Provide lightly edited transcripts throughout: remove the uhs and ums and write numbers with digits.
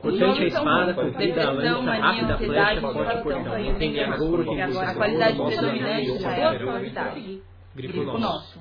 Cortante a espada, comprida a lança, rápida a flecha, forte o cordão. Não tem guerra ouro, que a qualidade predominante já é a qualidade. Grifo nosso.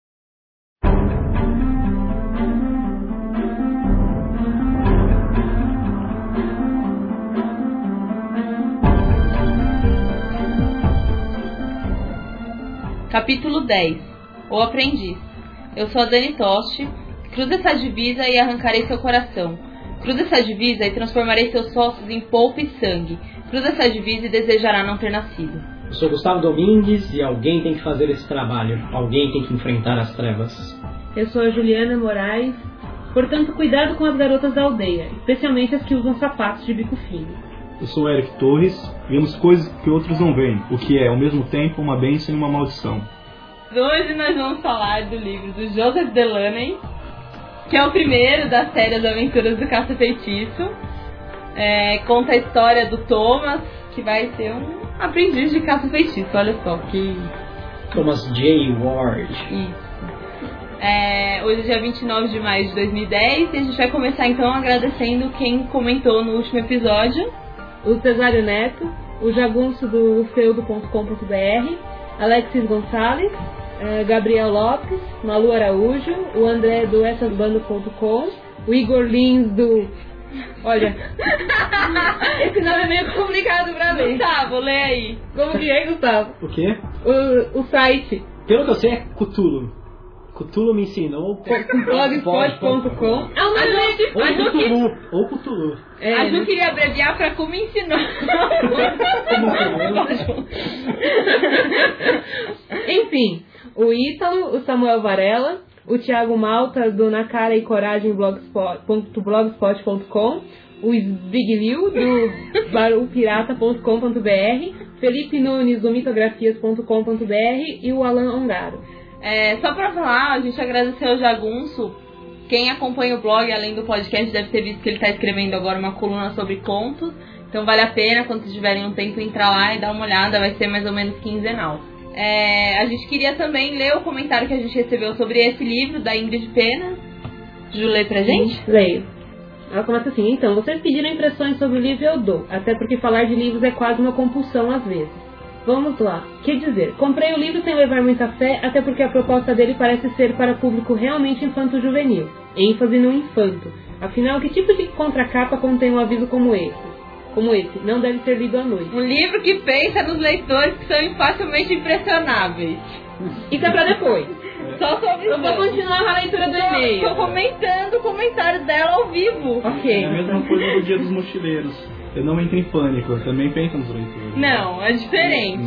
Capítulo 10. O Aprendiz. Eu sou a Dani Toste. Cruze essa divisa e arrancarei seu coração. Cruze essa divisa e transformarei seus ossos em polpa e sangue. Cruze essa divisa e desejará não ter nascido. Eu sou Gustavo Domingues e alguém tem que fazer esse trabalho. Alguém tem que enfrentar as trevas. Eu sou a Juliana Moraes. Portanto, cuidado com as garotas da aldeia, especialmente as que usam sapatos de bico fino. Eu sou Eric Torres. Vemos coisas que outros não veem, o que é, ao mesmo tempo, uma bênção e uma maldição. Hoje nós vamos falar do livro do Joseph Delaney, que é o primeiro da série As Aventuras do Caça-Feitiço. Conta a história do Thomas, que vai ser um aprendiz de caça-feitiço, olha só que... Thomas J. Ward. Isso. Hoje é dia 29 de maio de 2010 e a gente vai começar então agradecendo quem comentou no último episódio. O Cesário Neto, o Jagunço do feudo.com.br, Alexis Gonçalves, Gabriel Lopes, Malu Araújo, o André do essasbando.com, o Igor Lins do... Olha, esse nome é meio complicado pra ler. Gustavo, lê aí. Como que é, Gustavo? O quê? O site. Pelo que eu sei é Cthulhu. Cthulhu me ensinou. Blogspot.com. É um nome difícil. Ou Cthulhu. A Ju queria abreviar pra como ensinou. Enfim, o Ítalo, o Samuel Varela, o Thiago Malta do Na Cara e Coragem blogspot.com, o Zbigliu do barupirata.com.br, Felipe Nunes do mitografias.com.br e o Alan Ongaro. Só pra falar, a gente agradeceu ao Jagunço. Quem acompanha o blog, além do podcast, deve ter visto que ele está escrevendo agora uma coluna sobre contos. Então vale a pena, quando vocês tiverem um tempo, entrar lá e dar uma olhada. Vai ser mais ou menos quinzenal. A gente queria também ler o comentário que a gente recebeu sobre esse livro, da Ingrid Pena. Ju, lê pra gente? Leio. Ela começa assim: então, vocês pediram impressões sobre o livro e eu dou. Até porque falar de livros é quase uma compulsão às vezes. Vamos lá. Quer dizer, comprei o livro sem levar muita fé, até porque a proposta dele parece ser para público realmente infanto-juvenil. ênfase no infanto. Afinal, que tipo de contracapa contém um aviso como esse? Não deve ser lido à noite. Um livro que pensa nos leitores que são facilmente impressionáveis. Isso é pra depois. Só sobre Eu vou continuar a leitura do e-mail. Estou comentando o comentário dela ao vivo. Ok. É a mesma coisa do Dia dos Mochileiros. Eu não entro em pânico, eu também penso nos leitores. Não, é diferente.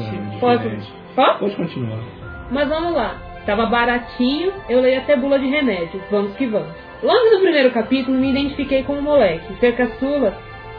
Pode continuar. Mas vamos lá. Tava baratinho, eu leio até bula de remédio. Vamos que vamos. Logo no primeiro capítulo me identifiquei com o moleque. Ser caçula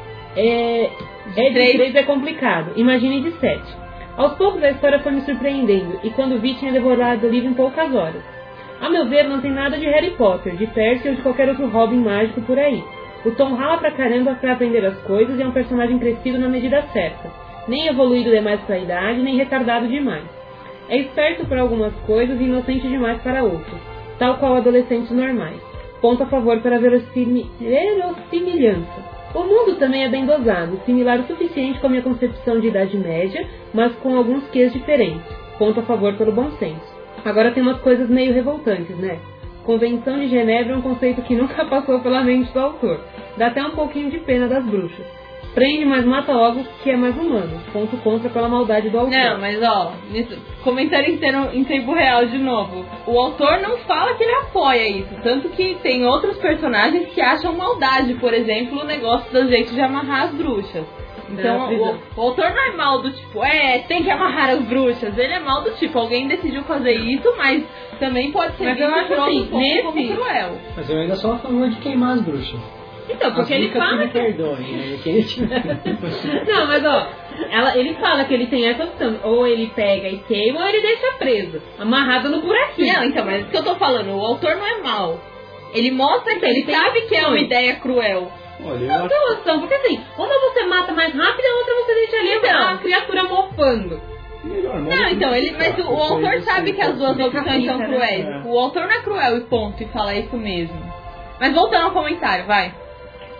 de 3 é complicado. Imagine de 7. Aos poucos a história foi me surpreendendo, e quando vi tinha devorado o livro em poucas horas. A meu ver, não tem nada de Harry Potter, de Percy ou de qualquer outro Robin mágico por aí. O Tom rala pra caramba pra aprender as coisas e é um personagem crescido na medida certa. Nem evoluído demais pra idade, nem retardado demais. É esperto para algumas coisas e inocente demais para outras, tal qual adolescentes normais. Ponto a favor para a verossimilhança. O mundo também é bem dosado, similar o suficiente com a minha concepção de idade média, mas com alguns quês diferentes. Ponto a favor pelo bom senso. Agora tem umas coisas meio revoltantes, né? Convenção de Genebra é um conceito que nunca passou pela mente do autor. Dá até um pouquinho de pena das bruxas. Prende, mas mata logo, que é mais humano. Ponto contra pela maldade do autor. Não, mas comentário inteiro em tempo real de novo. O autor não fala que ele apoia isso. Tanto que tem outros personagens que acham maldade. Por exemplo, o negócio do jeito de amarrar as bruxas. Então, o autor não é mal do tipo, tem que amarrar as bruxas. Ele é mal do tipo, alguém decidiu fazer isso, mas também pode ser assim, como cruel. Mas eu ainda sou a favor de queimar as bruxas. Então, porque ele fala que... perdoem, que ele... Não, mas ele fala que ele tem essa opção. Ou ele pega e queima, ou ele deixa preso, amarrado no buraquinho. Não, então, mas é isso que eu tô falando. O autor não é mal. Ele mostra que ele sabe que é uma ideia cruel. Olha, não tem opção, porque assim, uma você mata mais rápido, a outra você deixa ali a criatura mofando. Não, então, mas o autor sabe que as duas opções são cruéis. O autor não é cruel e ponto, e fala isso mesmo. Mas voltando ao comentário, vai.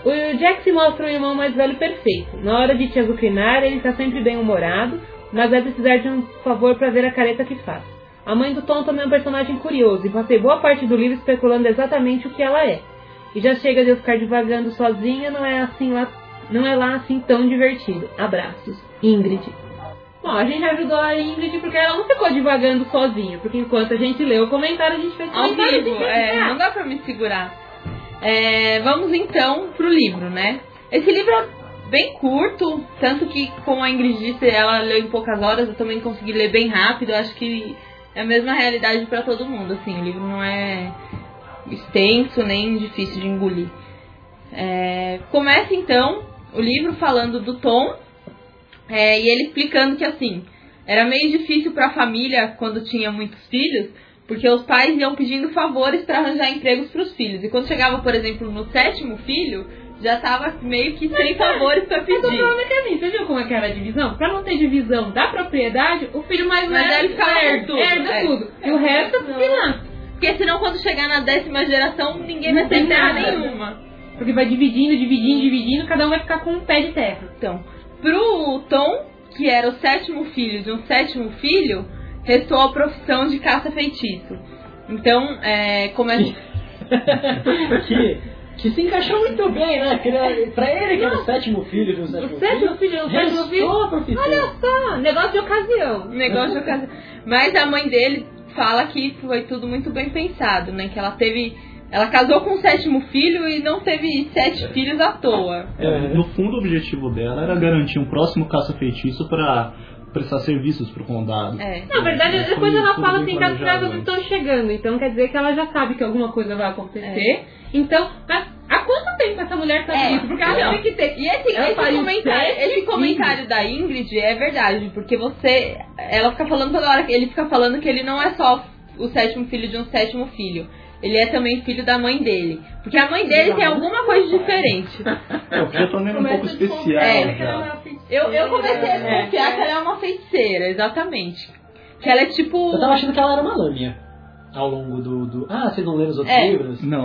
O Jack se mostra um irmão mais velho perfeito. Na hora de te azucrinar, ele está sempre bem-humorado, mas vai precisar de um favor para ver a careta que faz. A mãe do Tom também é um personagem curioso, e passei boa parte do livro especulando exatamente o que ela é. E já chega de eu ficar divagando sozinha, não é lá assim tão divertido. Abraços. Ingrid. Bom, a gente ajudou a Ingrid porque ela não ficou divagando sozinha, porque enquanto a gente leu o comentário, a gente fez ao comentário. vivo, não dá pra me segurar. Vamos então pro livro, né? Esse livro é bem curto, tanto que, como a Ingrid disse, ela leu em poucas horas, eu também consegui ler bem rápido. Eu acho que é a mesma realidade pra todo mundo, assim, o livro não é extenso nem difícil de engolir. Começa então o livro falando do Tom, e ele explicando que, assim, era meio difícil pra família quando tinha muitos filhos, porque os pais iam pedindo favores para arranjar empregos para os filhos. E quando chegava, por exemplo, no 7º filho, já tava meio que sem favores para pedir. Mas o problema é que assim, você viu como é que era a divisão? Para não ter divisão da propriedade, o filho mais velho herda tudo. E o resto finança. Porque senão quando chegar na 10ª geração, ninguém vai ter terra nenhuma. Porque vai dividindo, cada um vai ficar com um pé de terra. Então, pro Tom, que era o 7º filho de um 7º filho, restou a profissão de caça-feitiço. Então, começa... que se encaixou muito bem, né? Pra ele, que era o 7º filho de um 7º filho. Olha só, negócio de ocasião. Mas a mãe dele fala que foi tudo muito bem pensado, né? Que ela casou com o 7º filho e não teve 7 filhos à toa. No fundo, o objetivo dela era garantir um próximo caça-feitiço para prestar serviços pro condado. Na verdade, depois ela fala assim que as pragas estão chegando, então quer dizer que ela já sabe que alguma coisa vai acontecer. Então, há quanto tempo essa mulher sabe isso? Porque ela tem que ter. E esse comentário da Ingrid é verdade, porque ela fica falando toda hora, ele fica falando que ele não é só o 7º filho de um 7º filho. Ele é também filho da mãe dele. Porque a mãe dele tem alguma coisa diferente. Eu já tô vendo um pouco especial. Eu comecei a desconfiar que ela é uma feiticeira, exatamente. Que ela é tipo... Eu tava achando que ela era uma lâmina ao longo do... Ah, vocês não leram os outros livros? Não.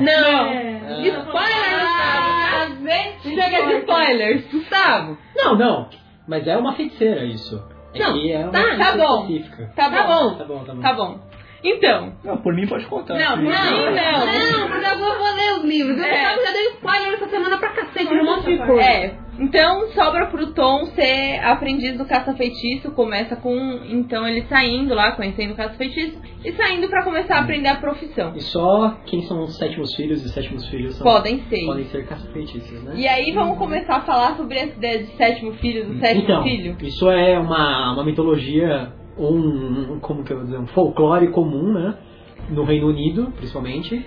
Spoilers! Chega de spoilers, Gustavo. Não. Mas é uma feiticeira isso. Que é uma específica. Tá bom. Então. Não, por mim pode contar. Não, porque eu vou ler os livros. Eu já dei spoiler essa semana pra cacete, um monte de coisa. Então sobra pro Tom ser aprendiz do caça-feitiço. Começa com, então, ele saindo lá, conhecendo o caça-feitiço, e saindo pra começar a aprender a profissão. E só quem são os 7º filhos e 7º filhos podem ser caça-feitiços, né? E aí vamos começar a falar sobre essa ideia de 7º filho do 7º filho. Isso é uma mitologia, como que eu vou dizer, um folclore comum, né? No Reino Unido, principalmente.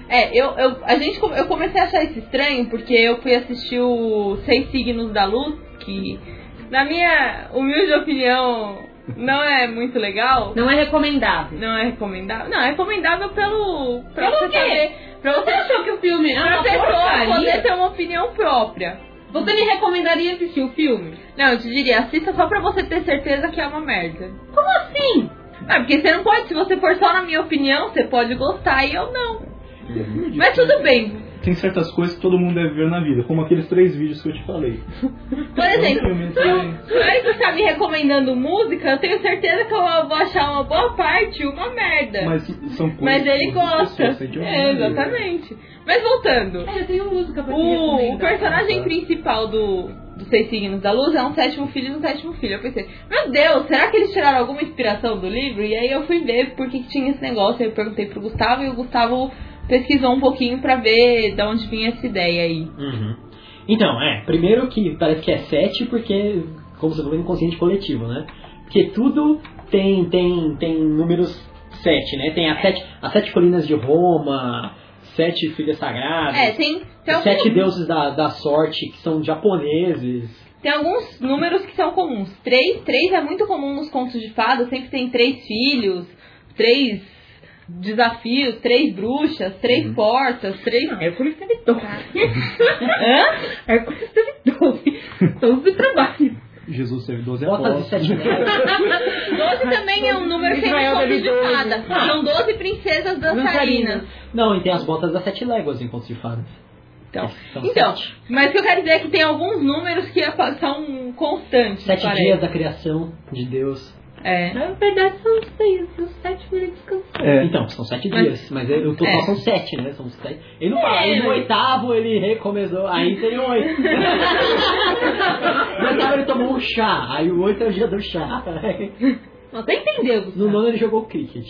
Eu comecei a achar isso estranho porque eu fui assistir o 6 Signos da Luz, que, na minha humilde opinião, não é muito legal. Não é recomendável. Não, é recomendável pra quê? Você achou que o filme é uma pessoa poder ter uma opinião própria. Você me recomendaria assistir o filme? Não, eu te diria, assista só pra você ter certeza que é uma merda. Como assim? Porque você não pode, se você for só na minha opinião, você pode gostar e eu não. Mas tudo bem. Tem certas coisas que todo mundo deve ver na vida, como aqueles 3 vídeos que eu te falei. Por exemplo, aí você tá me recomendando música, eu tenho certeza que eu vou achar uma boa parte uma merda. Mas são coisas. Mas ele gosta. Exatamente. Mas voltando. Eu tenho música pra te recomendar. O personagem principal dos 6 Signos da Luz é um 7º filho e um 7º filho. Eu pensei, meu Deus, será que eles tiraram alguma inspiração do livro? E aí eu fui ver por que tinha esse negócio. Aí eu perguntei pro Gustavo e o Gustavo pesquisou um pouquinho pra ver de onde vinha essa ideia aí. Então, primeiro que parece que é 7 porque, como você falou, inconsciente coletivo, né? Porque tudo tem números 7, né? Tem as 7 colinas de Roma, 7 filhas sagradas, tem 7 deuses da sorte que são japoneses. Tem alguns números que são comuns. 3 é muito comum nos contos de fadas, sempre tem 3 filhos, 3 desafios, 3 bruxas, 3 portas, 3... Hércules teve 12. Hércules teve 12. 12 de trabalho. Jesus teve 12 apóstolos. 12 também é um número que tem no conto de fada. São 12 princesas dançarinas. Não, e tem as botas das 7 léguas em contos de fadas. Então, mas o que eu quero dizer é que tem alguns números que são constantes. 7 dias da criação de Deus. Na verdade são 6, os 7 ele descansou. Então, são 7 dias, mas o total são 7, né? São 7. Ele não fala, aí no 8º ele recomeçou, aí tem 8. No 8º ele tomou um chá, aí o 8 é o dia do chá. Você entendeu? No 9º ele jogou cricket.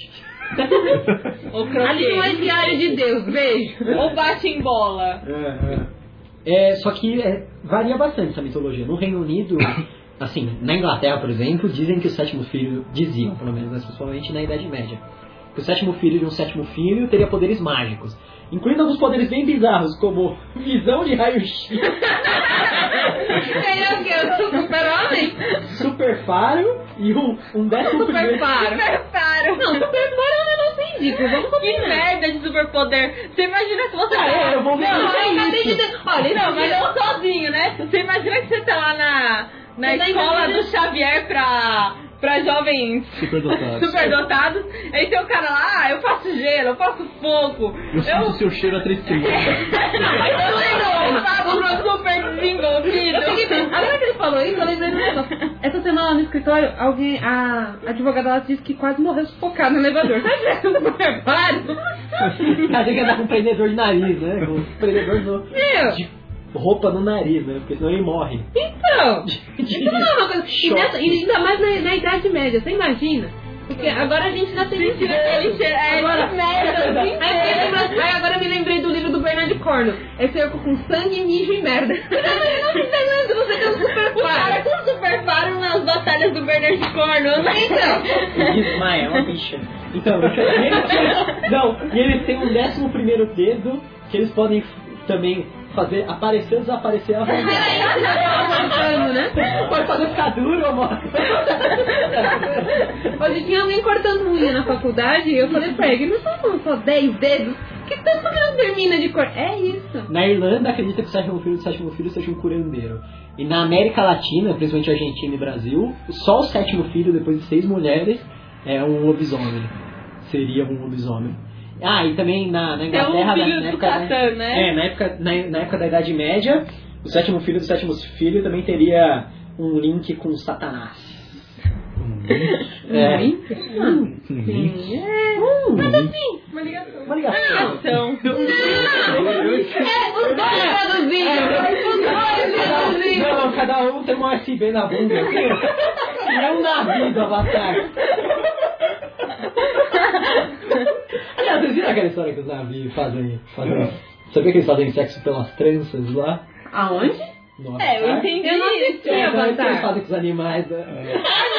Ali não é diário de Deus, beijo. Ou bate em bola. Só que varia bastante essa mitologia. No Reino Unido, assim, na Inglaterra, por exemplo, dizem que o 7º filho, diziam, pelo menos, principalmente na Idade Média, que o 7º filho de um 7º filho teria poderes mágicos, incluindo alguns poderes bem bizarros, como visão de raio-x. É o que? Eu sou super-homem? Super faro e um 11º Super faro. Não, super faro é um negócio ridículo. Vamos Que combinar. merda de superpoder. Você imagina se você... eu vou ver Olha, não, mas eu sozinho, né? Você imagina que você tá lá na escola do Xavier pra jovens superdotados. Aí tem o cara lá, eu faço gelo, eu faço fogo. Eu sinto o seu cheiro a 3 segundos. Eu faço pro super desenvolvido. Agora que ele falou isso, eu lembrei do negócio. Essa semana no escritório, a advogada ela disse que quase morreu sufocada no elevador. Sabe o super faro? A gente ainda com um prendedor de nariz, né? Com um prendedor de roupa no nariz, né? Porque senão ele morre. Então, isso não é uma coisa. E ainda mais na Idade Média, você imagina? Porque agora a gente já tem Ele agora, merda. agora eu me lembrei do livro do Bernard Cornwell. É cerco com sangue, mijo e merda. Você tem um super O cara com super faro nas batalhas do Bernard Cornwell. Então, Ele desmaia, é uma bicha. Então, e eles têm um 11º dedo que eles podem também fazer aparecer ou desaparecer a vontade. né? Pode fazer ficar duro, amor. Hoje tinha alguém cortando unha na faculdade e eu falei pra ele, não são só 10 dedos? Que tanto que não termina de cortar? É isso. Na Irlanda acredita que o 7º filho seja um curandeiro. E na América Latina, principalmente Argentina e Brasil, só o 7º filho, depois de 6 mulheres, é um lobisomem. Seria um lobisomem. E também na Inglaterra, na época da Idade Média, o 7º filho do 7º filho também teria um link com Satanás. Mas assim, uma ligação. Os dois traduzidos. Não, cada um tem um USB na bunda. E é um navio do Avatar. Aliás, vocês viram aquela história que os navios fazem... Sabia que eles fazem sexo pelas tranças lá? Aonde? No eu entendi. Eu não assisti que Avatar. eles fazem com os animais, né?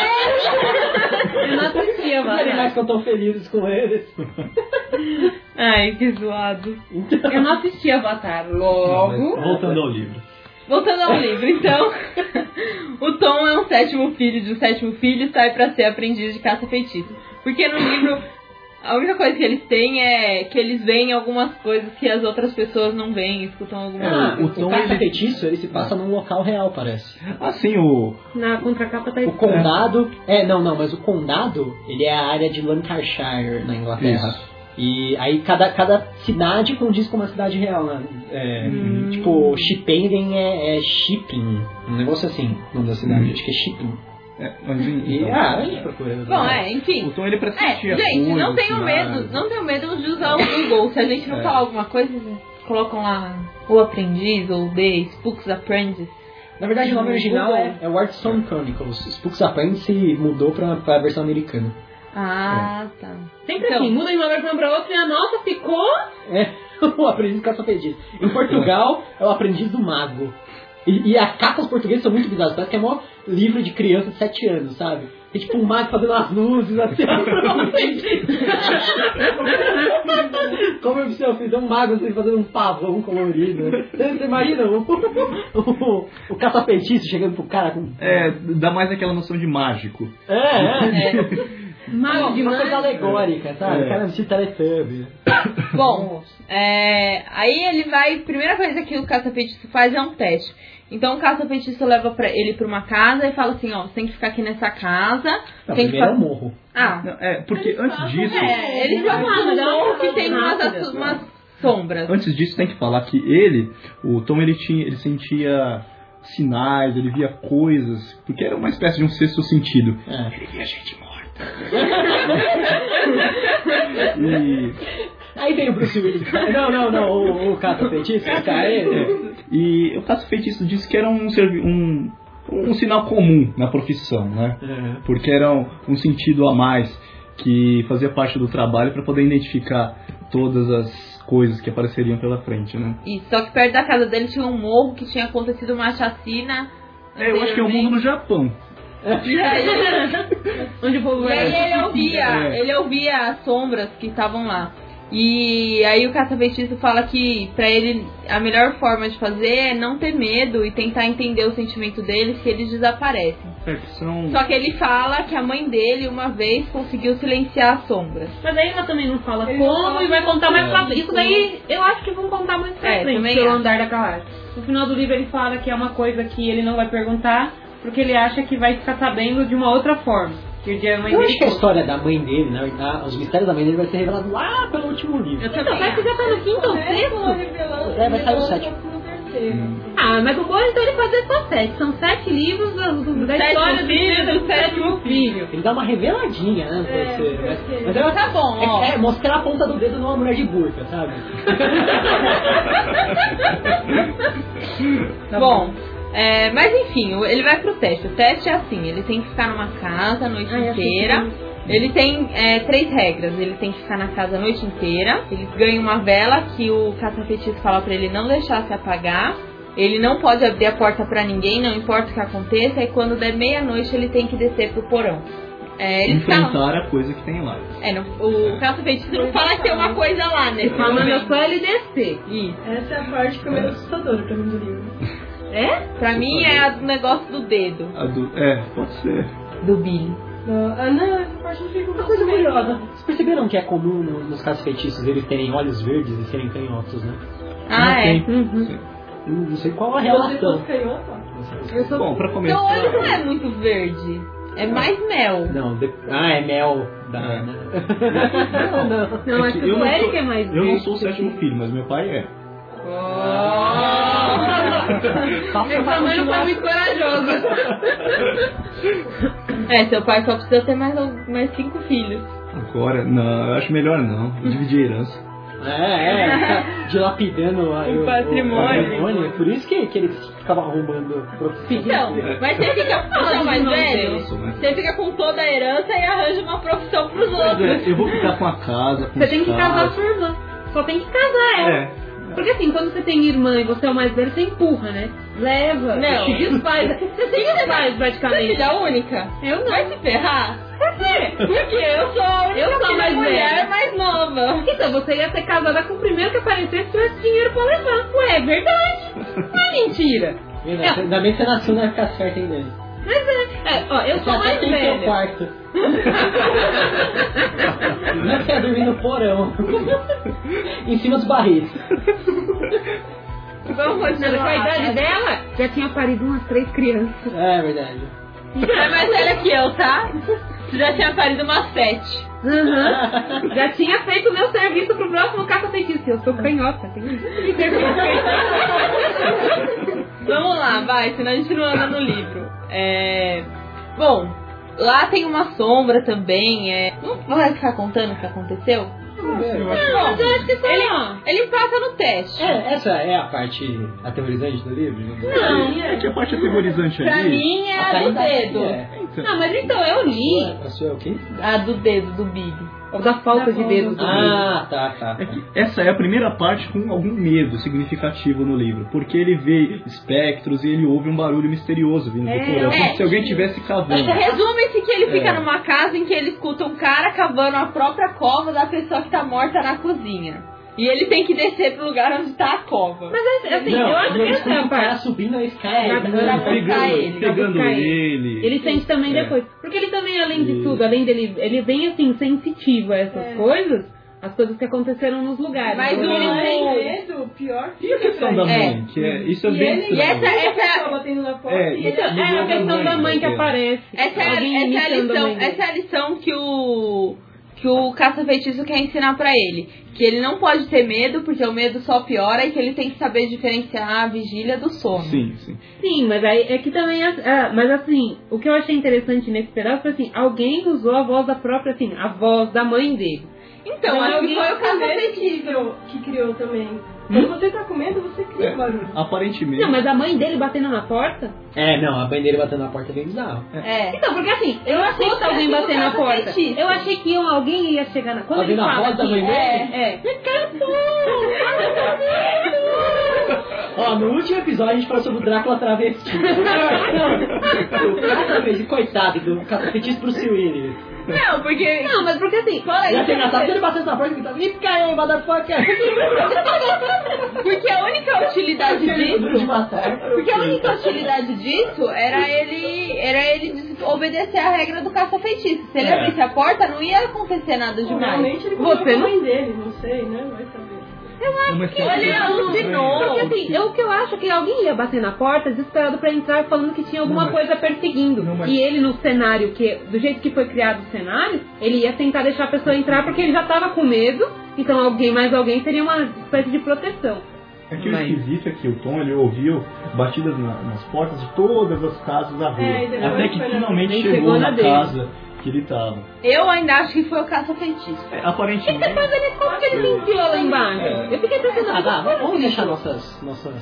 Eu não assisti Os animais Avatar. ficam tão felizes com eles. Ai, que zoado. Eu não assisti Avatar. Logo... Voltando ao livro. Voltando ao livro, então, o Tom é um 7º filho de um 7º filho e sai pra ser aprendiz de caça-feitiço. Porque no livro, a única coisa que eles têm é que eles veem algumas coisas que as outras pessoas não veem, escutam algumas coisas. O caça-feitiço, ele se passa num local real, parece. Assim, Na contracapa tá O condado... mas o condado, ele é a área de Lancashire, na Inglaterra. Isso. E aí cada cidade condiz com uma cidade real, né? Tipo, Shippenden é shipping, um negócio assim, o nome da cidade, acho que é shipping. Mas, a gente procura. Bom, enfim. O Tom, ele precisa assistir gente, as não coisas, tenham né? medo, não tenham medo de usar o Google. Se a gente não falar alguma coisa, colocam lá O Aprendiz ou The Spooks Apprentice. Na verdade, o nome original Google. é Wardstone Chronicles. Spooks Apprentice mudou pra versão americana. Tá. Sempre assim, muda de uma versão pra outra e a nossa ficou... O aprendiz do caça-feitiço. Em Portugal, é o aprendiz do mago. E as capas portuguesas são muito bizarras. Parece que é maior livro de criança de 7 anos, sabe? Tem tipo um mago fazendo as luzes, assim. Como eu fiz um mago assim, fazendo um pavão colorido. Você imagina o caça-feitiço chegando pro cara com... Dá mais aquela noção de mágico. Mago de uma coisa mago. alegórica, sabe? O cara vestido Teletubby. Bom, aí ele vai... Primeira coisa que o caça-feitiço faz é um teste. Então o caça-feitiço leva ele pra uma casa e fala assim, ó, você tem que ficar aqui nessa casa. Não, tem que primeiro é o morro. Porque antes disso... Eles vão lá, mas é um morro que tem umas sombras. Antes disso, tem que falar que o Tom, ele sentia sinais, ele via coisas, porque era uma espécie de um sexto sentido. Ele via gente morta. Aí vem o Bruce Willis. Não, o caça-feitiço, E o caça-feitiço disse que era um sinal comum na profissão, né? Porque era um sentido a mais que fazia parte do trabalho para poder identificar todas as coisas que apareceriam pela frente, né? Isso, só que perto da casa dele tinha um morro que tinha acontecido uma chacina. Eu acho que é um morro no Japão. Onde o povo ele ouvia as sombras que estavam lá. E aí o caça-feitiço fala que pra ele a melhor forma de fazer é não ter medo e tentar entender o sentimento deles, que eles desaparecem. Só que ele fala que a mãe dele uma vez conseguiu silenciar as sombras. Mas aí ela também não fala como e vai contar mais pra frente. Isso daí eu acho que vão contar mais pra frente, pelo andar da carruagem. No final do livro ele fala que é uma coisa que ele não vai perguntar, porque ele acha que vai ficar sabendo de uma outra forma. Eu acho que a história da mãe dele, né, os mistérios da mãe dele vai ser revelado lá pelo último livro. Parece que já tá no quinto ou sexto. Vai sair o sétimo. Mas o bom é então ele fazer só 7. São 7 livros da história do sétimo filho. Ele dá uma reveladinha, né? Mas tá bom, ó. É mostrar a ponta do dedo numa mulher de burca, sabe? Bom. Mas enfim, ele vai pro teste. O teste é assim, ele tem que ficar numa casa a noite inteira. Ele tem 3 regras. Ele tem que ficar na casa a noite inteira. Ele ganha uma vela que o caça-feitiço fala pra ele não deixar se apagar. Ele não pode abrir a porta pra ninguém, não importa o que aconteça. E quando der meia-noite ele tem que descer pro porão. Enfrentar a coisa que tem lá. O caça-feitiço não fala que tem uma coisa lá, né? Falando só ele descer. Isso. Essa é a parte que é meio assustadora pra mim do livro. Pra mim é a do negócio do dedo. Pode ser. Do Billy. Não, essa parte não fica uma coisa curiosa. Vocês perceberam que é comum nos caça-feitiços eles terem olhos verdes e serem canhotos, né? Não sei qual a relação. Bom, pra começar... Seu olho não é muito verde. É mais mel. Não, é mel. Não, acho que o Eric é mais verde. Eu não sou o 7º filho, mas meu pai é. Essa mãe não foi muito corajosa. Seu pai só precisa ter mais 5 filhos. Agora, não, eu acho melhor não. Dividir a herança. Dilapidando o patrimônio. Por isso que ele ficava arrumando profissão. Então, mas você fica com mais velho, você fica com toda a herança e arranja uma profissão pros outros. Eu vou ficar com a casa, com você tem que casar sua irmã. Só tem que casar ela. Porque assim, quando você tem irmã e você é o mais velho, você empurra, né? Leva, não. Te desfaz. Você tem desfaz praticamente. Você é filha única? Eu não. Vai se ferrar? Por quê? Porque eu sou a única mais mulher mais nova. Então, você ia ser casada com o primeiro que aparecesse, tivesse dinheiro pra levar. Ué, é verdade. Não é mentira. Ainda bem que você nasceu na época certa ainda. Mas eu sou mais velha. Seu quarto. Não é que você ia dormir no porão. Em cima dos barris. Vamos continuar. Com a idade dela, já tinha parido umas 3 crianças. É verdade. Você é mais velha que eu, tá? Você já tinha parido umas 7. Já tinha feito o meu serviço pro próximo caça-feitiço. Eu sou canhota. Vamos lá, vai, senão a gente não anda no livro. Bom, lá tem uma sombra também. Não vai ficar contando o que aconteceu? Não, mas eu acho que ele passa no teste. Essa é a parte aterrorizante do livro? Não, é que a parte aterrorizante ali... Pra mim é a do dedo. Não, mas então eu li. A sua é o quê? A do dedo, do Billy. Ou da falta de dedo do Billy. Tá. Essa é a primeira parte com algum medo significativo no livro. Porque ele vê espectros e ele ouve um barulho misterioso vindo do porão. Como se alguém estivesse cavando. Resume-se que ele fica numa casa em que ele escuta um cara cavando a própria cova da pessoa que tá morta na cozinha. E ele tem que descer pro lugar onde tá a cova. Mas assim, eu acho que essa é a parte. Subindo a escada, pegando ele. Ele sente também depois. Porque ele também, além de tudo, além dele, ele vem assim, sensitivo a essas coisas, as coisas que aconteceram nos lugares. Mas ele tem medo, pior E a questão da mãe? Isso é bem estranho. E essa é batendo na porta. A questão da mãe que aparece. Essa é a lição que que o caça-feitiço quer ensinar pra ele. Que ele não pode ter medo, porque o medo só piora, e que ele tem que saber diferenciar a vigília do sono. Sim. Sim, mas aí é que também... mas assim, o que eu achei interessante nesse pedaço foi assim, alguém usou a voz da própria, assim, a voz da mãe dele. Então, acho que foi o caça-feitiço. que criou também. Quando você tá comendo, você cria barulho. Aparentemente. Não, mas a mãe dele batendo na porta? Não, a mãe dele batendo na porta é bem bizarro. Então, porque assim, eu achei que alguém bater na porta. Eu achei que alguém ia chegar na... Quando Alguém ele na fala voz da assim, mãe dele? Ó, no último episódio a gente falou sobre o Drácula travesti. O travesti, coitado, do caça-feitiço pro Silvio. Não, porque... Não, mas porque assim... Já tem engraçado que ele batendo na porta e gritando, "Ih, caiu, motherfucker!" Porque a única utilidade disso... de matar. Porque a única utilidade disso era ele obedecer a regra do caça-feitiço. Se ele abrisse a porta, não ia acontecer nada demais. Normalmente ele Você contou com a não... mãe dele, não sei, né? Vai saber. Ele alucinou. Porque assim, o que eu acho que alguém ia bater na porta desesperado pra entrar falando que tinha alguma coisa perseguindo. E ele no cenário, do jeito que foi criado o cenário, ele ia tentar deixar a pessoa entrar porque ele já tava com medo. Então mais alguém teria uma espécie de proteção. É que o esquisito é que o Tom, ele ouviu batidas nas portas de todas as casas da rua. Até que finalmente chegou na casa que ele tava. Eu ainda acho que foi o caça-feitiço. Aparentemente. E depois como que ele se enfiou lá embaixo? Eu fiquei pensando... Vamos deixar nossas...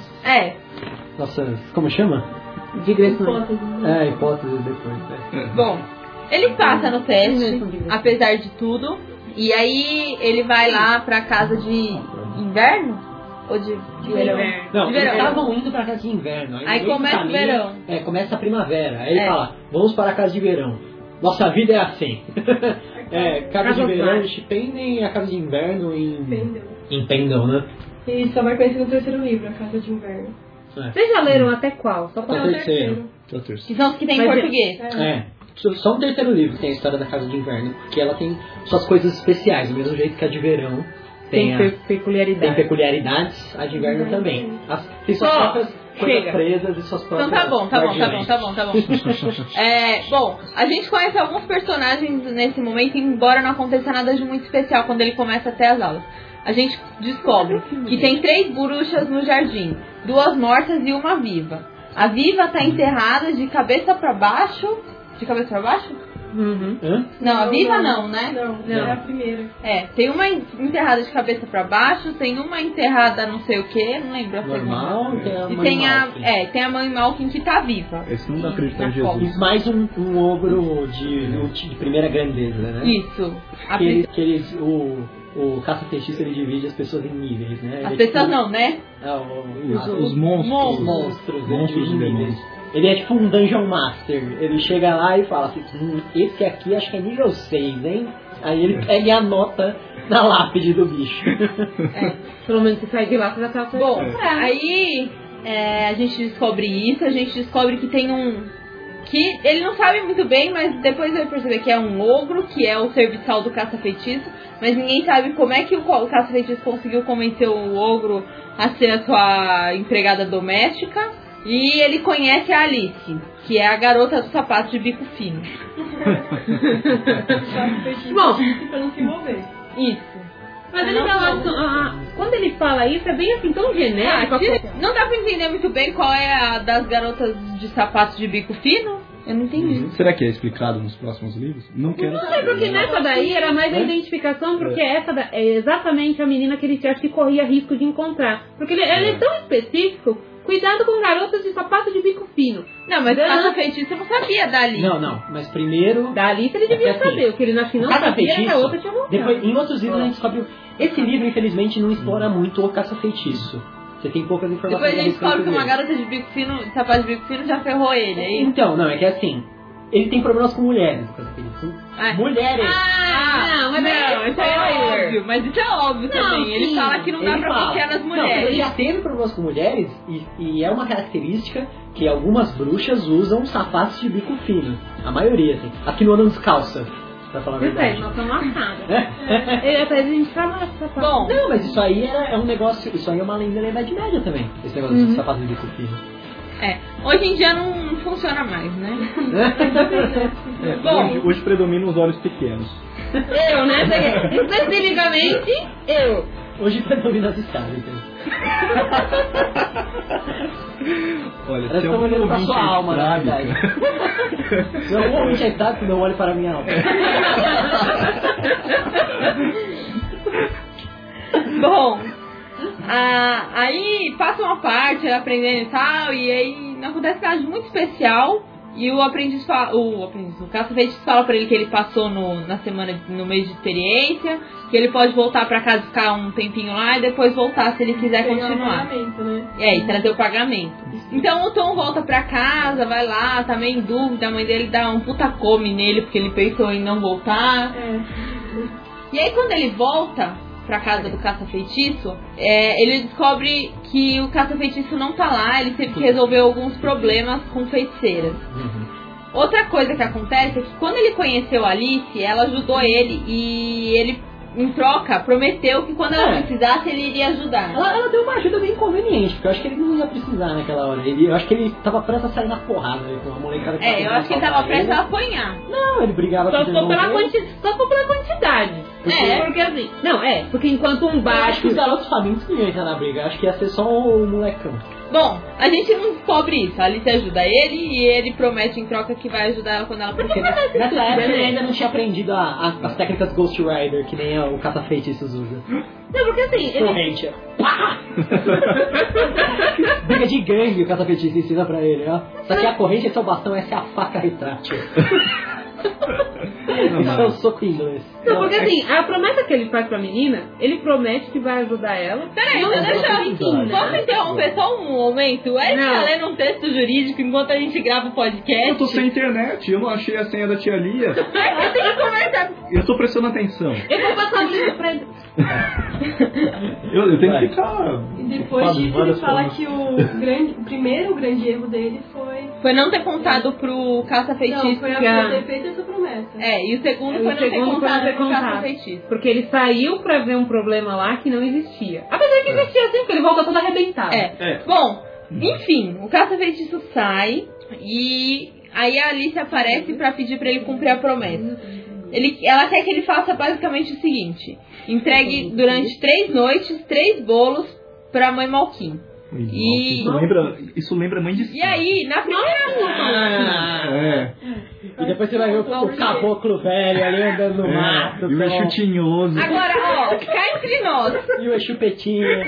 Como chama? Digressões. Hipóteses depois. Bom, ele passa no teste, apesar de tudo. E aí ele vai lá pra casa de inverno? Ou de verão? Não, de verão. eles estavam indo pra casa de inverno. Aí começa o verão. Começa a primavera. Aí ele fala, vamos para a casa de verão. Nossa vida é assim. Casa de verão em Chipenden e a casa de inverno em Pendle, né? E só vai conhecer no terceiro livro, A Casa de Inverno. Vocês já leram até qual? Só pra o terceiro. Que são os que tem em português. Só no terceiro livro tem a história da casa de inverno, porque ela tem suas coisas especiais, do mesmo jeito que a de verão tem peculiaridades, a de inverno também. Tem suas próprias coisas presas e suas próprias... Então tá bom. Bom, a gente conhece alguns personagens nesse momento, embora não aconteça nada de muito especial quando ele começa até as aulas. A gente descobre que tem 3 bruxas no jardim, 2 mortas e uma viva. A viva tá enterrada de cabeça pra baixo. De cabeça pra baixo? Uhum. Não, a viva não, né? Não, é a primeira. Tem uma enterrada de cabeça pra baixo, tem uma enterrada não sei o que, não lembro a normal, segunda. E tem a mãe Malkin que tá viva. Esse não dá acreditar em Jesus. E mais um ogro de primeira grandeza, né? Isso. O caça-feitiço ele divide as pessoas em níveis, né? As pessoas não, né? Os monstros. Monstros de níveis. Ele é tipo um Dungeon Master. Ele chega lá e fala assim, esse aqui acho que é nível 6, hein? Aí ele pega e anota na lápide do bicho. Pelo menos você sai de lá, você já tá... Bom, aí a gente descobre isso, a gente descobre que tem que ele não sabe muito bem, mas depois vai perceber que é um ogro, que é o serviçal do caça-feitiço, mas ninguém sabe como é que o caça-feitiço conseguiu convencer o ogro a ser a sua empregada doméstica. E ele conhece a Alice, que é a garota do sapato de bico fino. Bom, pra não se envolver. Isso. Mas ele quando ele fala isso, é bem assim, tão genérico. Não dá pra entender muito bem qual é a das garotas de sapato de bico fino. Eu não entendi. Será que é explicado nos próximos livros? Não quero saber. Não sei, porque nessa daí era mais a identificação, porque essa é exatamente a menina que ele acha que corria risco de encontrar. Porque ele é tão específico. Cuidado com garotas de sapato de bico fino. Não, mas o caça-feitiço eu não sabia da Alice. Não, mas primeiro... Da Alice ele devia saber, o que ele não sabia era que a outra tinha mostrado. Depois, em outros livros a gente descobre... Esse livro, infelizmente, não explora muito o caça-feitiço. Você tem poucas informações. Depois a gente descobre que uma garota de bico fino, de sapato de bico fino já ferrou ele, é isso? Então, não, é que assim... Ele tem problemas com mulheres, o caça-feitiço. Mulheres! Isso é óbvio. Mas isso é óbvio também. Sim. Ele fala que não dá pra confiar nas mulheres. Ele já teve problemas com mulheres e é uma característica que algumas bruxas usam sapatos de bico fino. A maioria, assim. Aqui no ano descalça, pra falar a verdade. Nós estamos lascados. Até a gente fala sapato. Bom, não, mas isso aí é um negócio... Isso aí é uma lenda da Idade Média também. Esse negócio de sapato de bico fino. Hoje em dia não funciona mais, né? Bom, hoje predominam os olhos pequenos. Eu, né? Especificamente, eu. Hoje predomina as estáveis. Olha, Elas estão olhando pra sua alma, na verdade. Se eu vou ouvinte é estável, não olhe para a minha alma. Bom, aí passa uma parte, ela aprendendo e tal, e aí não acontece nada de muito especial. E o caça-feitiço fala pra ele que ele passou na semana, no mês de experiência, que ele pode voltar pra casa, ficar um tempinho lá e depois voltar se ele quiser continuar. Né? E trazer o pagamento. Então o Tom volta pra casa, vai lá, tá meio em dúvida, a mãe dele dá um puta come nele porque ele pensou em não voltar. E aí quando ele volta pra casa do caça-feitiço, ele descobre que o caça-feitiço não tá lá, ele teve que resolver alguns problemas com feiticeiras. Outra coisa que acontece é que quando ele conheceu a Alice, ela ajudou ele e ele, em troca, prometeu que quando ela precisasse, ele iria ajudar. Ela deu uma ajuda bem inconveniente, porque eu acho que ele não ia precisar naquela hora. Eu acho que ele tava prestes a sair na porrada com uma molecada que eu acho que ele tava prestes a apanhar. Não, ele brigava Só com ficou pela quantidade. Porque assim. Porque enquanto um Eu acho baixo. que os garotos famintos não iam entrar na briga. Eu acho que ia ser só o molecão. Bom, a gente não descobre isso. A Alice ajuda ele e ele promete em troca que vai ajudar ela quando ela precisar. Nessa época ele ainda não tinha aprendido as técnicas Ghost Rider, que nem o caça-feitiços usa. Não, porque assim. Corrente. Pá! Briga de gangue o caça-feitiço ensina pra ele, ó. Só que a corrente é seu bastão, essa é a faca retrátil. Isso é o soco em inglês. Não, porque assim, a promessa que ele faz pra menina, ele promete que vai ajudar ela. Peraí, posso interromper só um momento? Ele tá lendo um texto jurídico enquanto a gente grava o podcast. Eu tô sem internet, eu não achei a senha da tia Lia. Eu tenho que conversar. Eu tô prestando atenção. Eu vou passar o livro pra ele. Eu tenho que ficar. E depois disso ele fala que o primeiro grande erro dele foi não ter contado pro caça-feitiço. Não, foi ter feito essa promessa. E o segundo foi não ter contado pro caça-feitiço. Porque ele saiu pra ver um problema lá que não existia. Apesar que existia sim, porque ele volta todo arrebentado. Bom, enfim, o caça-feitiço sai e aí a Alice aparece pra pedir pra ele cumprir a promessa. Ela quer que ele faça basicamente o seguinte: entregue durante 3 noites 3 bolos pra mãe Malkin. Isso lembra mãe de E aí, na primeira luta... E depois você vai ver o caboclo velho ali andando no mato. E o Exu tinhoso. Agora, cá entre nós. E o Exu petinho.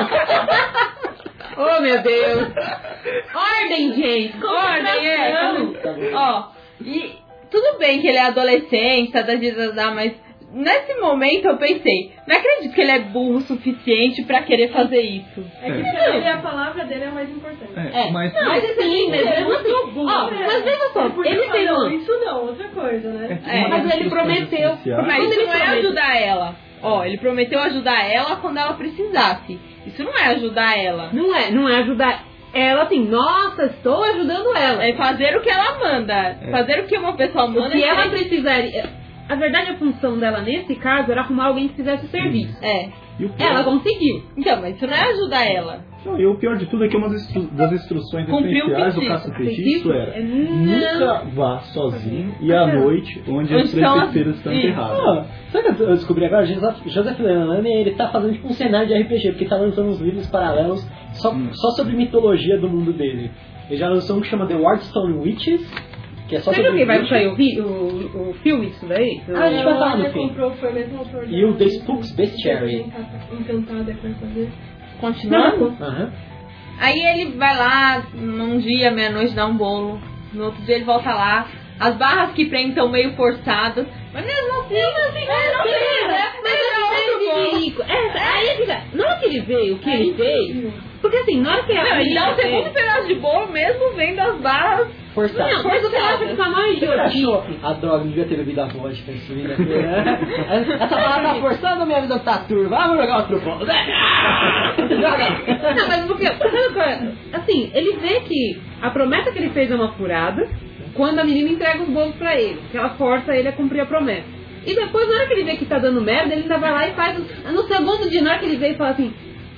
Oh, meu Deus. Ordem, gente. Ordem, e tudo bem que ele é adolescente, mas nesse momento eu pensei, não acredito que ele é burro o suficiente pra querer fazer isso. É que pra ele a palavra dele é mais importante. Mas sim, mas eu não sou burro. Mas veja só, ele fez isso não, outra coisa, né? Mas ele prometeu. Mas isso não é ajudar ela. Ele prometeu ajudar ela quando ela precisasse. Isso não é ajudar ela. Não é ajudar ela assim, nossa, estou ajudando ela. É fazer o que ela manda. Fazer o que uma pessoa manda. O que ela precisaria. A verdade, a função dela nesse caso era arrumar alguém que fizesse o serviço. Ela conseguiu. Então, mas isso não é ajudar ela. Não, e o pior de tudo é que uma das instruções essenciais do caça-feitiço era nunca vá sozinho e à noite onde as 3 feiticeiras estão enterradas. Sabe o que eu descobri agora? Joseph Lennon, ele tá fazendo tipo um cenário de RPG, porque ele tá lançando uns livros paralelos só sobre mitologia do mundo dele. Ele já lançou um que chama The Wardstone Witches, que é só sobre o que vai sair o filme disso daí? A gente vai falar no filme. Foi mesmo autor e o The Spooks Bestiary. Encantada com fazer. Continuando? Aí ele vai lá, num dia, meia-noite, dá um bolo. No outro dia ele volta lá. As barras que prendem estão meio forçadas. Mas mesmo assim, na hora que ele veio, o que ele fez... Porque assim, na hora que ele dá o segundo pedaço de bolo mesmo vendo as barras forçadas. Não, mas o que ela fica mais de achou? A droga, não devia ter bebido a vodka em suína aqui, né? Essa barra tá forçando a minha visão tá turva. Vamos jogar outro bolo. Não, mas porque... Assim, ele vê que a promessa que ele fez é uma furada quando a menina entrega os bolos pra ele. Que ela força ele a cumprir a promessa. E depois, na hora que ele vê que tá dando merda, ele ainda vai lá e faz... No segundo dia, na hora que ele vê e fala assim...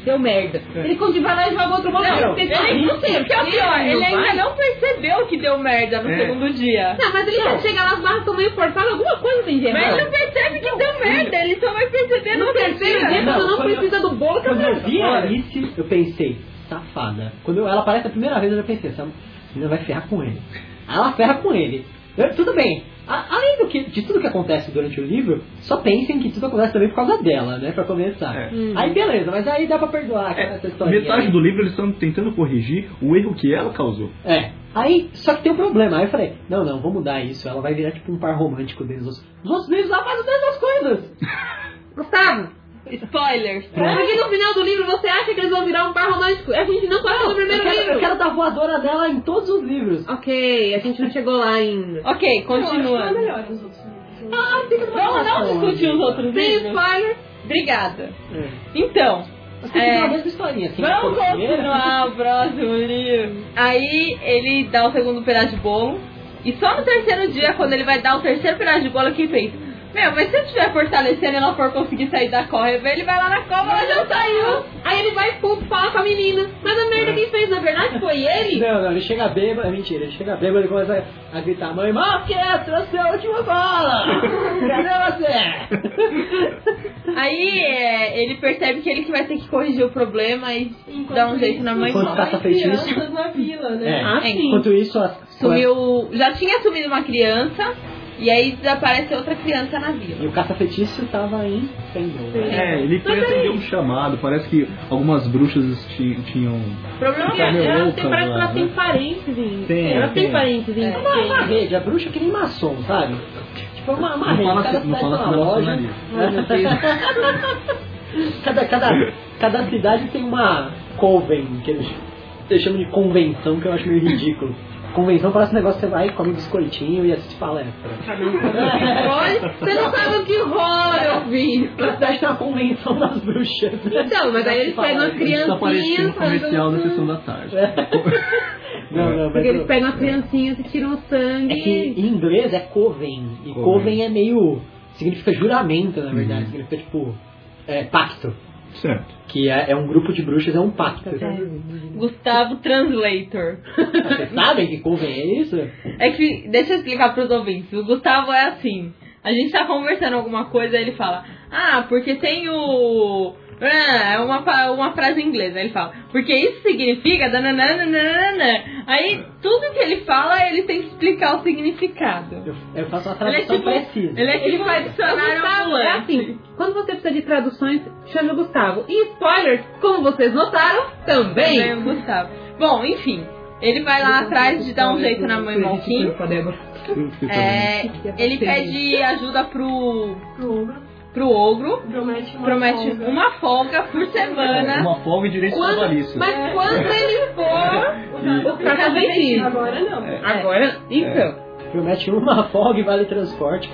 deu merda. Ele continua lá e joga outro bolo. Não, que é o pior, ele ainda não percebeu que deu merda no segundo dia. Não, mas ele já chega lá, as barras estão meio forçadas, alguma coisa tem de errado. Mas ele não percebe que deu merda, ele só vai perceber no terceiro dia. Quando não precisa do bolo, quando eu vi a Alice, eu pensei, safada. Quando ela aparece a primeira vez, eu já pensei, essa menina vai ferrar com ele. Aí ela ferra com ele. Tudo bem. Além de tudo que acontece durante o livro, só pensem que tudo acontece também por causa dela, né? Pra começar. Aí beleza, mas aí dá pra perdoar essa história. Metade do livro eles estão tentando corrigir o erro que ela causou. Aí, só que tem um problema. Aí eu falei, não, vou mudar isso. Ela vai virar tipo um par romântico deles. Os outros livros lá fazem as mesmas coisas. Gustavo, spoilers. Porque no final do livro você acha que eles vão virar um par romântico? A gente não conhece o primeiro livro. Eu quero dar voadora dela em todos os livros. Ok, a gente não chegou lá ainda. Ok, continua. É melhor os outros livros. Vamos não discutir os outros livros? spoiler. Obrigada. Então, a mesma historinha. vamos continuar o próximo livro. Aí ele dá o segundo pedaço de bolo. E só no terceiro dia, quando ele vai dar o terceiro pedaço de bolo, que fez... mas se eu estiver fortalecendo e ela for conseguir sair da cova, ele vai lá na cova, ela já saiu. Aí ele vai puto falar com a menina. Mas a merda quem fez, na verdade, foi ele? Não, ele chega bêbado, é mentira. Ele chega bêbado e começa a gritar, mãe, Malquia, trouxe a última bola! Cadê você? Aí ele percebe que ele que vai ter que corrigir o problema e dar um jeito na mãe. Enquanto caça feitiço. Crianças na vila, né? Enquanto isso, sumiu. Já tinha sumido uma criança. E aí desaparece outra criança na vila. E o caça-feitiço tava em Fendel. Ele foi atender um chamado. Parece que algumas bruxas tinham... Problema que parece que ela tem parentes em... Ela tem parentes em... Uma rede, a bruxa que nem maçom, sabe? Tipo uma rede, cada cidade tem uma loja. Cada cidade tem uma coven, que eles chamam de convenção, que eu acho meio ridículo. Convenção parece um negócio que você vai e come biscoitinho e assiste palestra. Olha, você não sabe o que rola, meu filho. Na cidade tem uma convenção das bruxas. Então, mas aí eles pegam as criancinhas... Isso apareceu no comercial da sessão da tarde. Não, porque eles pegam as criancinhas e tiram o sangue. É que em inglês é coven. E coven é meio... significa juramento, na verdade. Significa tipo... pacto. Certo. Que é um grupo de bruxas, é um pacto. Gustavo Translator. Vocês sabem que coven é isso? É que, deixa eu explicar pros ouvintes. O Gustavo é assim. A gente tá conversando alguma coisa, ele fala... porque tem o... É uma frase em inglês, aí ele fala, porque isso significa... Aí, tudo que ele fala, ele tem que explicar o significado. Eu faço uma tradução precisa. Ele é tipo um dicionário ambulante. Assim, quando você precisa de traduções, chame o Gustavo. E spoilers, como vocês notaram, também o Gustavo. Bom, enfim, ele vai lá atrás de dar um jeito na mãe Malquim. Ele pede ajuda pro ogro, promete uma folga por semana. Uma folga e direitos trabalhistas. Mas quando ele for, o cara vem. Agora não. Agora, então. Promete uma folga e vale transporte.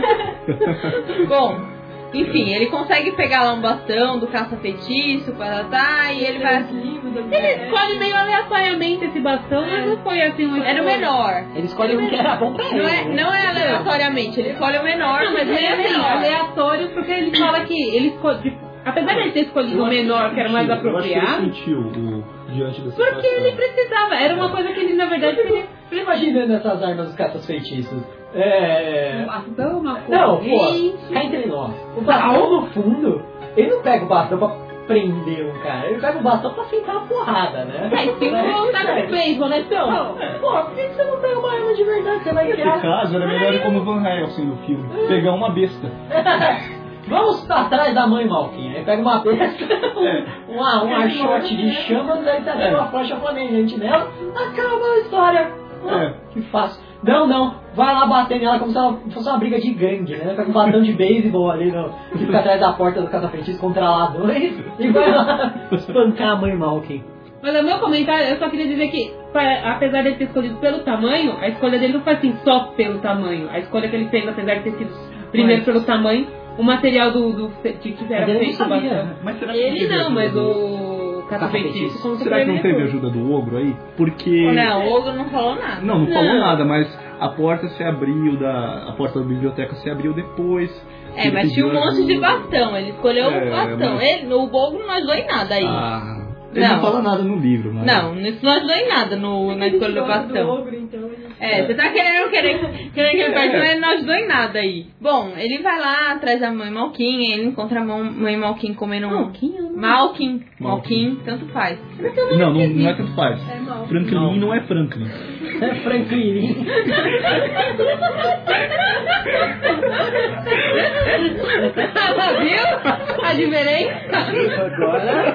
Bom, enfim, ele consegue pegar lá um bastão do caça-feitiço, e ele vai... Ele escolhe meio aleatoriamente esse bastão, mas não foi assim um... Era o menor. Ele escolhe um que era bom pra ele. Não é aleatoriamente, ele escolhe o menor. Não, mas é assim, aleatório porque ele fala que ele escolhe... Apesar de ele ter escolhido o menor, que era mais apropriado... Eu sentiu diante dessa porque ele precisava, era uma coisa que ele na verdade queria... Imaginando essas armas dos caça-feitiços. Um bastão, uma corrente... Não, pô, cá entre nós. O bastão no fundo, ele não pega o bastão pra prender um cara, ele pega o bastão pra sentar uma porrada, né? Tem que voltar com o beisebol, né, então? Pô, por que você não pega uma arma de verdade? Você vai Nesse caso, era melhor ir como Van Helsing no filme. Pegar uma besta. Vamos atrás da mãe Malquim, aí pega uma besta, um shot de chamas, aí tá dando uma flecha flamejante nela, acaba a história. Que fácil. Não, vai lá bater nela como se ela fosse uma briga de gangue, né? Pega um batão de beisebol ali, que fica atrás da porta do caça-feitiço contra ladrões e vai lá espancar a mãe Malquim. Mas o meu comentário, eu só queria dizer que, apesar de ele ter escolhido pelo tamanho, a escolha dele não foi assim só pelo tamanho. A escolha que ele fez, apesar de ter sido primeiro pelo tamanho, o material que era feito bastante. Mas será que ele não, mas o caça-feitiço. Será que não teve ajuda do ogro aí? Porque... Não, o ogro não falou nada. Não falou nada, mas a porta se abriu a porta da biblioteca se abriu depois. Mas tinha um monte de bastão, ele escolheu o bastão. Mas... O Bogo não ajudou em nada aí. Ele não fala nada no livro, mas... Não, isso não ajudou em nada na escolha do bastão. Você tá querendo que ele parte, mas ele não ajudou em nada aí. Bom, ele vai lá atrás da mãe Malkin, ele encontra a mãe Malkin comendo Malkin, tanto faz. Não é tanto faz. Franklin não é Franklin. É Franklin. Viu? A diferença? Agora...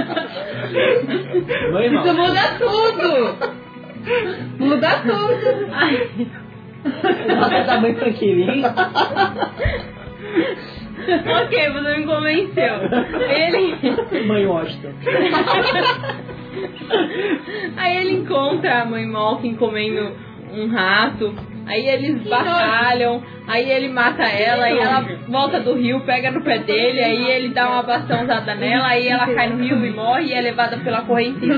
Isso muda tudo! Muda tudo! Nossa, da mãe Franklin. Ok, você me convenceu. Mãe Washington. Aí ele encontra a mãe Malkin comendo um rato. Aí eles batalham. Aí ele mata ela. Aí ela volta do rio, pega no pé dele. Aí ele dá uma bastãozada nela. Aí ela cai no rio e morre. E é levada pela correnteza.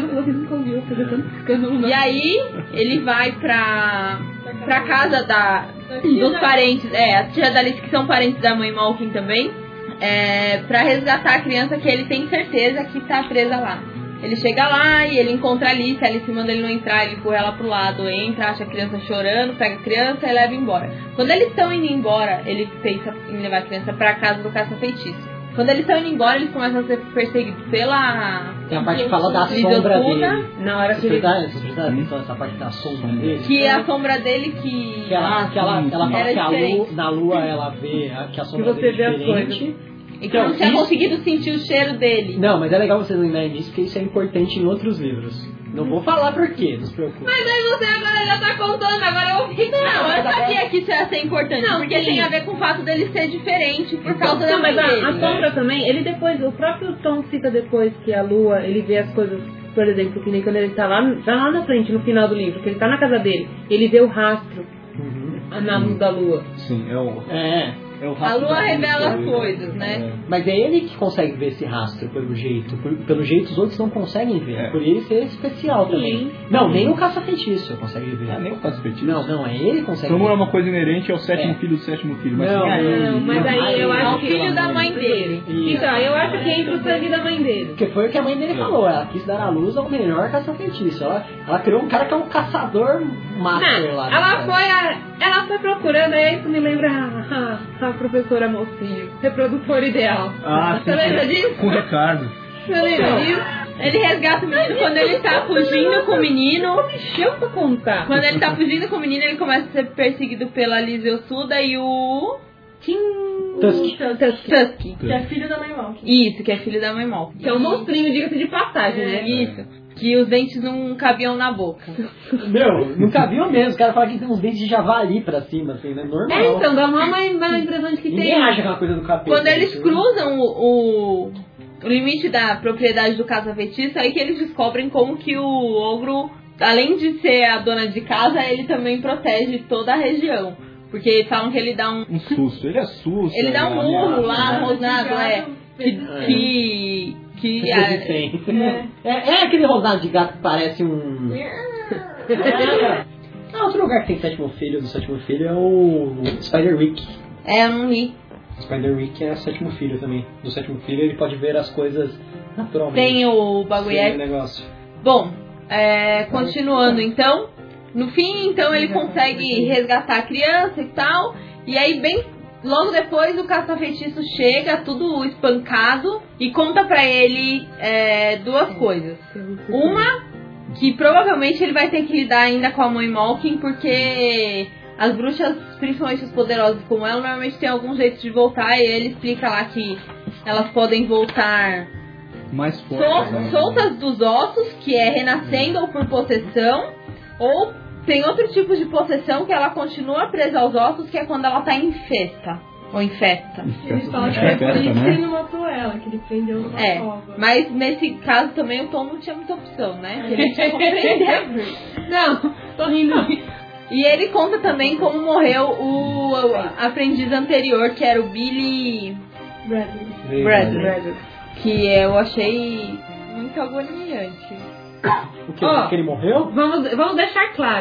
E aí ele vai pra casa dos parentes. A tia da Alice, que são parentes da mãe Malkin também. Pra resgatar a criança que ele tem certeza que tá presa lá. Ele chega lá e ele encontra a Alice manda ele não entrar, ele empurra ela pro lado, entra, acha a criança chorando, pega a criança e leva embora. Quando eles estão indo embora, ele pensa em levar a criança pra casa do caça-feitiço. Quando eles estão indo embora, eles começam a ser perseguidos pela... Tem a parte que fala da sombra dele. Na hora que ele... essa parte da sombra dele. Que a sombra dele que ela fala que na lua ela vê que a sombra dele é diferente. E que não tinha conseguido sentir o cheiro dele. Não, mas é legal vocês lembrarem disso, porque isso é importante em outros livros. Não vou falar por quê, não se preocupe. Mas aí você agora já tá contando, agora eu ouvi. Não, eu sabia que isso ia ser importante, porque tem a ver com o fato dele ser diferente por causa da mãe dele. A sombra também, ele depois, o próprio Tom cita depois que a lua, ele vê as coisas, por exemplo, que nem quando ele tá lá na frente, no final do livro, que ele tá na casa dele, ele vê o rastro na luz da lua. Sim, a lua revela as coisas, né? Mas é ele que consegue ver esse rastro, pelo jeito. Pelo jeito os outros não conseguem ver. Por ele ser especial também. Não, nem o caça-feitiço consegue ver. Nem o caça-feitiço. Não, é ele que consegue ver. Como é uma coisa inerente ao sétimo filho do sétimo filho. Mas mas aí eu acho que... filho da mãe dele. Então, eu acho que entra o sangue da mãe dele. Porque foi o que a mãe dele falou. Ela quis dar à luz ao melhor caça-feitiço. Ela criou um cara que é um caçador master lá. Ela foi procurando, aí isso me lembra a professora Mocinho, reprodutor ideal. Você lembra disso? Com o Ricardo. Você lembra disso? Ele resgata o menino quando ele tá fugindo com o menino. Deixa eu contar. Quando ele tá fugindo com o menino, ele começa a ser perseguido pela Liz Suda e o... Tusky. Que é filho da mãe Malkin. Isso, que é filho da mãe Malkin. Que é um monstrinho, diga-se de passagem, né? Isso. Que os dentes não cabiam na boca. Não cabiam mesmo. Os caras falam que tem uns dentes de javali pra cima, assim, né? Normal. Então, dá uma impressão de que Ninguém tem. acha que é uma coisa do capeta. Quando eles cruzam o limite da propriedade do caça-feitiço, aí que eles descobrem como que o ogro, além de ser a dona de casa, ele também protege toda a região. Porque falam que ele dá um susto. Ele assusta. Ele dá um murro lá, rosnado, É aquele rosnado de gato que parece um... Outro lugar que tem sétimo filho do sétimo filho é o Spiderwick. Eu não li. Spiderwick é sétimo filho também. Do sétimo filho ele pode ver as coisas naturalmente. Tem o bagulho. Negócio. Bom, continuando então. No fim, então, ele consegue resgatar a criança e tal. E aí, logo depois, o caça-feitiço chega, tudo espancado, e conta pra ele duas coisas. Uma, que provavelmente ele vai ter que lidar ainda com a mãe Malkin, porque as bruxas, principalmente as poderosas como ela, normalmente tem algum jeito de voltar, e ele explica lá que elas podem voltar mais fortes, soltas dos ossos, que é renascendo ou por possessão, ou tem outro tipo de possessão que ela continua presa aos ossos, que é quando ela tá infesta. Ou infesta. Eles falam que é por isso que ele não matou ela, que ele prendeu numa cova. Mas nesse caso também o Tom não tinha muita opção, né? Ele tinha como prender. Não, tô rindo. E ele conta também como morreu o aprendiz anterior, que era o Billy Bradley. Que eu achei muito agoniante. O que? Que ele morreu? Vamos deixar claro.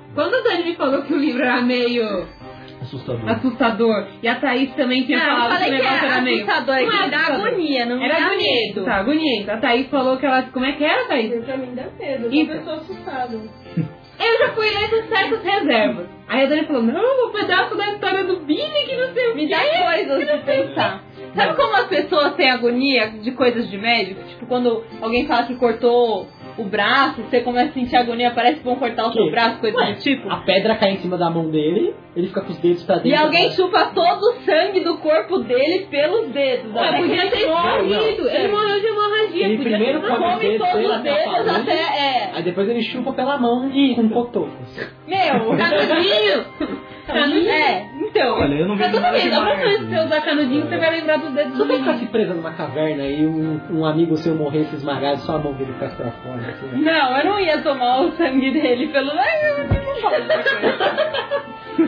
Quando a Dani me falou que o livro era meio assustador e a Thaís também tinha falado que o negócio era meio... assustador, é que dá agonia, não era dá agoniento, medo. tá, agoniento. A Thaís falou que ela... Como é que era, Thaís? Pra mim dá medo, eu Isso. sou assustada. Eu já fui ler com certas reservas. Aí a Dani falou, não, um pedaço da história do Billy que não sei o que. Me dá coisas de pensar. Sabe como as pessoas têm agonia de coisas de médico? Tipo, quando alguém fala que cortou o braço, você começa a sentir agonia, parece que vão cortar o seu braço, coisa do tipo. A pedra cai em cima da mão dele, ele fica com os dedos pra dentro. E alguém chupa todo o sangue do corpo dele pelos dedos. Ué, podia ter morrido. Ele morreu de hemorragia. Ele Podia primeiro ter come os come dedos todos dele os dedos até... aí depois ele chupa pela mão com cotocos. Meu, canudinho. Então. Olha, eu não vejo nada Bem, dá pra ver se demais. você usar canudinho, você vai lembrar dos dedos Se do você menino. ficasse presa numa caverna e um amigo seu morresse esmagado, só a mão dele ficasse pra fora. Assim, né? Não, eu não ia tomar o sangue dele pelo... Ai, eu não quero falar dessa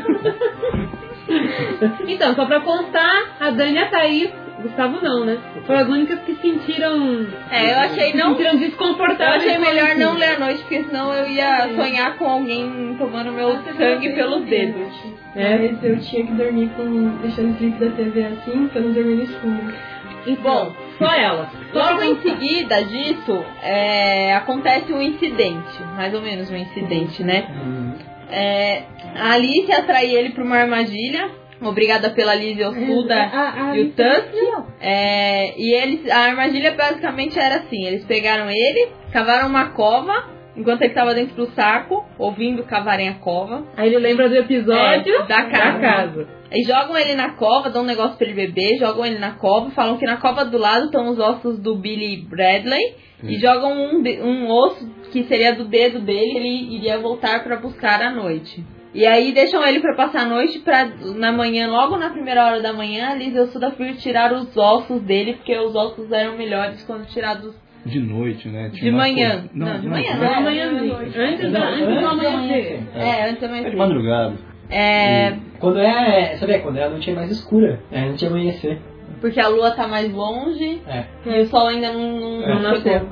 coisa. Então, só pra constar, a Dani e a Thaís, Gustavo não, né? Foram as únicas que sentiram... Eu achei não... sentiram Eu desconfortáveis. achei com melhor isso. não ler à noite, porque senão eu ia sonhar com alguém tomando meu sangue pelos dedos. Mas eu tinha que dormir deixando o clipe da TV assim, pra não dormir no escuro. Bom, só ela. Logo em seguida disso, acontece um incidente, mais ou menos um incidente, né? A Alice atrai ele para uma armadilha, obrigada pela Liz Ossuda e o Tusk. E a armadilha basicamente era assim: eles pegaram ele, cavaram uma cova, enquanto ele estava dentro do saco, ouvindo cavarem a cova. Aí ele lembra do episódio da casa. Aí jogam ele na cova, dão um negócio pra ele beber, jogam ele na cova, falam que na cova do lado estão os ossos do Billy Bradley, e jogam um osso que seria do dedo dele, ele iria voltar pra buscar à noite. E aí deixam ele pra passar a noite, pra na manhã, logo na primeira hora da manhã, a Liz e o Suda foram tirar os ossos dele, porque os ossos eram melhores quando tirados de noite, né? de manhã. Não, de manhã não. Antes do amanhecer. Antes do amanhecer. De madrugada. Quando sabe, quando é a noite é mais escura, é antes de amanhecer. Porque a lua tá mais longe e o sol ainda não nasceu.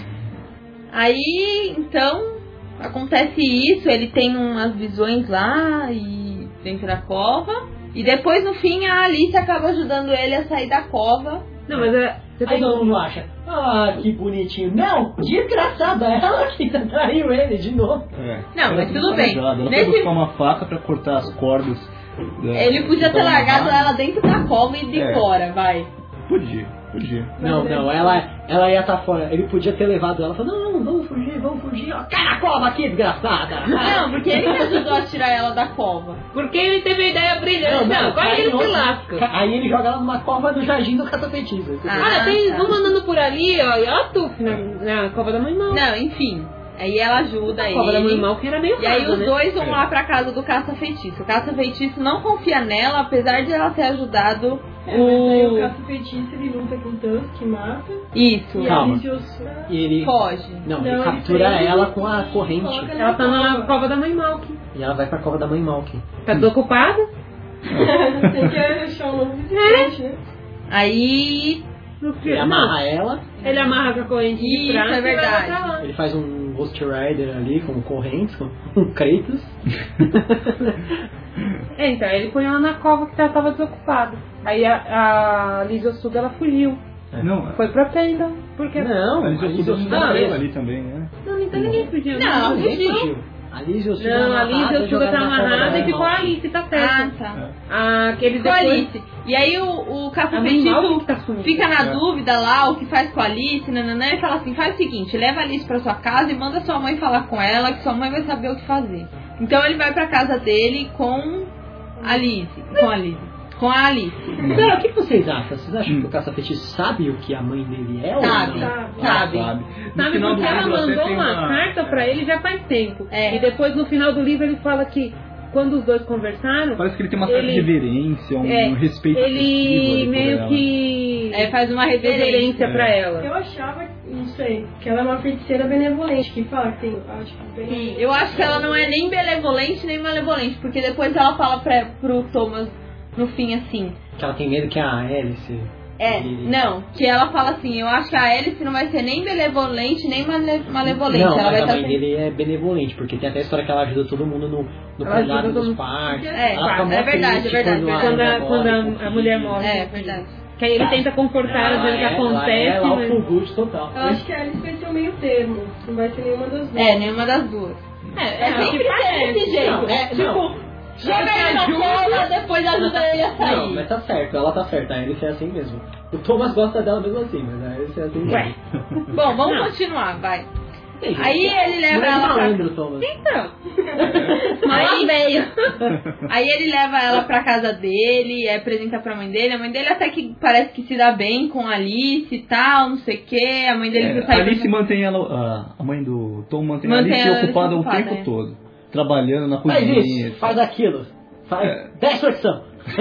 Aí, então, acontece isso, ele tem umas visões lá e dentro da cova. E depois, no fim, a Alice acaba ajudando ele a sair da cova. Não, mas você aí todo mundo acha, que bonitinho. Não, desgraçada, ela que traiu ele de novo. Não, mas tudo bem. Ela foi buscar uma faca pra cortar as cordas. Ele podia ter largado ela dentro da cova e de fora, vai. Podia. Não, ela ia estar fora. Ele podia ter levado ela e falou, não, vamos fugir. Ó, cai na cova aqui, desgraçada. Não, porque ele que ajudou a tirar ela da cova. Porque ele teve a ideia brilhante. Não, agora ele se lasca. Aí ele joga ela numa cova do jardim do catafetismo. Tem vão andando por ali, ó, e ó, Tuf, na cova da mãe mal. Não, enfim. Aí ela ajuda ele. Cova da mãe mal, que era meio E aí os né? dois vão lá pra casa do caça-feitiço. O caça-feitiço não confia nela, apesar de ela ter ajudado mas aí o caça-feitiço ele luta com o Tusk, mata. Isso. E Calma. ele foge. Não, ele captura ela com a corrente. Ela tá na cova da mãe Malk. E ela vai pra cova da mãe Malk. Tá desocupada? Tem que achar um novo visitante, né? Aí... Ele amarra ela. Ele amarra com a corrente de prata. Isso, é verdade. Ele faz um Ghost Rider ali com correntes, com Kratos. Então, ele põe ela na cova que ela tava desocupada. Aí a Liz Ossuda, ela fugiu. Não, Foi pra Pendle. Porque... a Liz Ossuda não, morreu ali também, né? Não, então ninguém fugiu. Não, Ninguém fugiu. A Liz Ossuda Não, a Liz Ossuda tá amarrada e ficou a Alice, tá certo. tá. Aquele Com a depois... Alice. E aí o A caça-feitiço mãe Malk tá sumindo. fica na dúvida lá o que faz com a Alice, nananã, e fala assim, faz o seguinte, leva a Alice pra sua casa e manda sua mãe falar com ela, que sua mãe vai saber o que fazer. Então ele vai pra casa dele com a Alice. Com a Alice. Então, o que vocês acham? Vocês acham que o caça-feitiço sabe o que a mãe dele é? Sabe. Ou não? Sabe. No Sabe, final do porque ela livro até mandou tem uma carta pra ele já faz tempo. É. E depois no final do livro ele fala que quando os dois conversaram, Parece que ele tem uma certa reverência, um respeito ele excessivo ali por meio ela. que Faz uma reverência pra ela. Eu achava, não sei, que ela é uma feiticeira benevolente, que fala que tem, acho que bem... Sim, eu acho que ela não é nem benevolente nem malevolente, porque depois ela fala pro Thomas no fim assim. Que ela tem medo que a Alice Não, que ela fala assim, eu acho que a Alice não vai ser nem benevolente, nem malevolente. Não, ela mas vai a mãe dele é benevolente, porque tem até a história que ela ajuda todo mundo no cuidado dos partos. É verdade. Quando a mulher morre. É verdade. Que aí ele tenta confortar, dizendo que acontece. Ela é o mas... full good total. Eu acho que a Alice vai ser o meio termo. Não vai ser nenhuma das duas. Nenhuma das duas. Sempre desse jeito. Não, Joga ele na cola, depois ajuda ele a sair. Não, mas tá certo, ela tá certa, a Alice é assim mesmo. O Thomas gosta dela mesmo assim, mas a Alice é assim mesmo. Bom, vamos continuar, vai. Aí ele leva ela malandro, Thomas. Então. Aí ele leva ela pra casa dele, apresenta pra mãe dele. A mãe dele até que parece que se dá bem com a Alice e tal, não sei o que. A mãe dele A Alice mantém ela, a mãe do Tom mantém a Alice ocupada o tempo todo. Trabalhando na cozinha. Faz isso, faz aquilo, faz 10 flexão.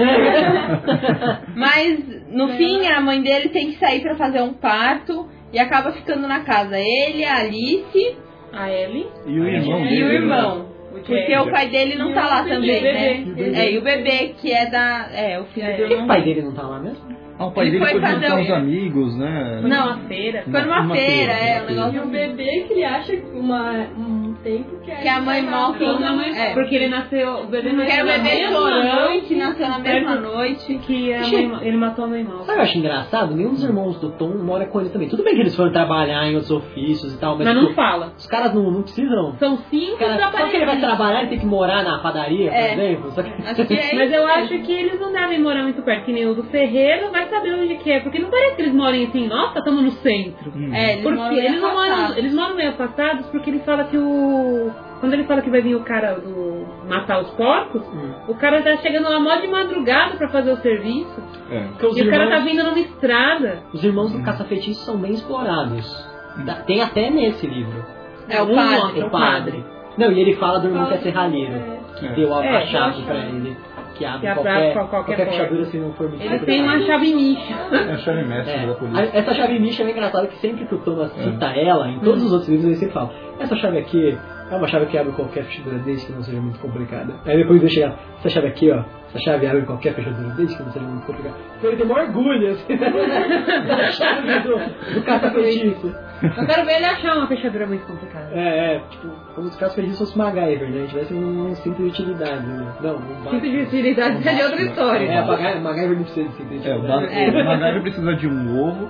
Mas no fim a mãe dele tem que sair pra fazer um parto e acaba ficando na casa. Ele, a Alice, a Ellie e o irmão. E o irmão. Porque o pai dele não tá lá também, né? E o bebê que é da. O filho do irmão. O pai dele não tá lá mesmo? O pai dele foi visitar os amigos, né? Foi numa feira. Foi numa feira, um negócio. E o bebê que ele acha um tempo que a mãe Malkin. Porque ele nasceu. O bebê nasceu. Que era o bebê chorão, que nasceu na mesma noite. Que ele matou a mãe Malkin. Sabe o que eu acho engraçado? Nenhum dos irmãos do Tom mora com ele também. Tudo bem que eles foram trabalhar em outros ofícios e tal, mas não fala. Os caras não precisam. São 5 trabalhadores. Só que ele vai trabalhar e tem que morar na padaria, por exemplo. Só que... Mas eu acho que eles não devem morar muito perto, que nem o do Ferreiro vai saber onde que é. Porque não parece que eles morem assim, nossa, estamos no centro. Porque eles moram meio afastados, porque ele fala que quando ele fala que vai vir o cara matar os porcos, o cara tá chegando lá mó de madrugada pra fazer o serviço. E o cara tá vindo numa estrada. Os irmãos do Caça-Feitiço são bem explorados. Tem até nesse livro. O padre. Não, e ele fala do irmão que é serralheiro, que deu a chave pra ele. Que abre qualquer fechadura se não for muito. Ele tem uma chave micha. É a chave mestre da polícia. Essa chave micha é engraçada que sempre que o Thomas cita ela, em todos os outros livros ele sempre fala: essa chave aqui é uma chave que abre qualquer fechadura desde que não seja muito complicada. Aí depois ele chega: essa chave aqui, ó, essa chave abre qualquer fechadura desde que não seja muito complicada. Então ele tem maior orgulho assim, da chave do Caça-Feitiço. Eu quero ver ele achar uma fechadura muito complicada. Tipo, como se o Caça-Feitiço fosse MacGyver, né? Tivesse um cinto de utilidade, né? Não, cinto de utilidade é de outra história. MacGyver não precisa de cinto de utilidade. O MacGyver precisa de um ovo,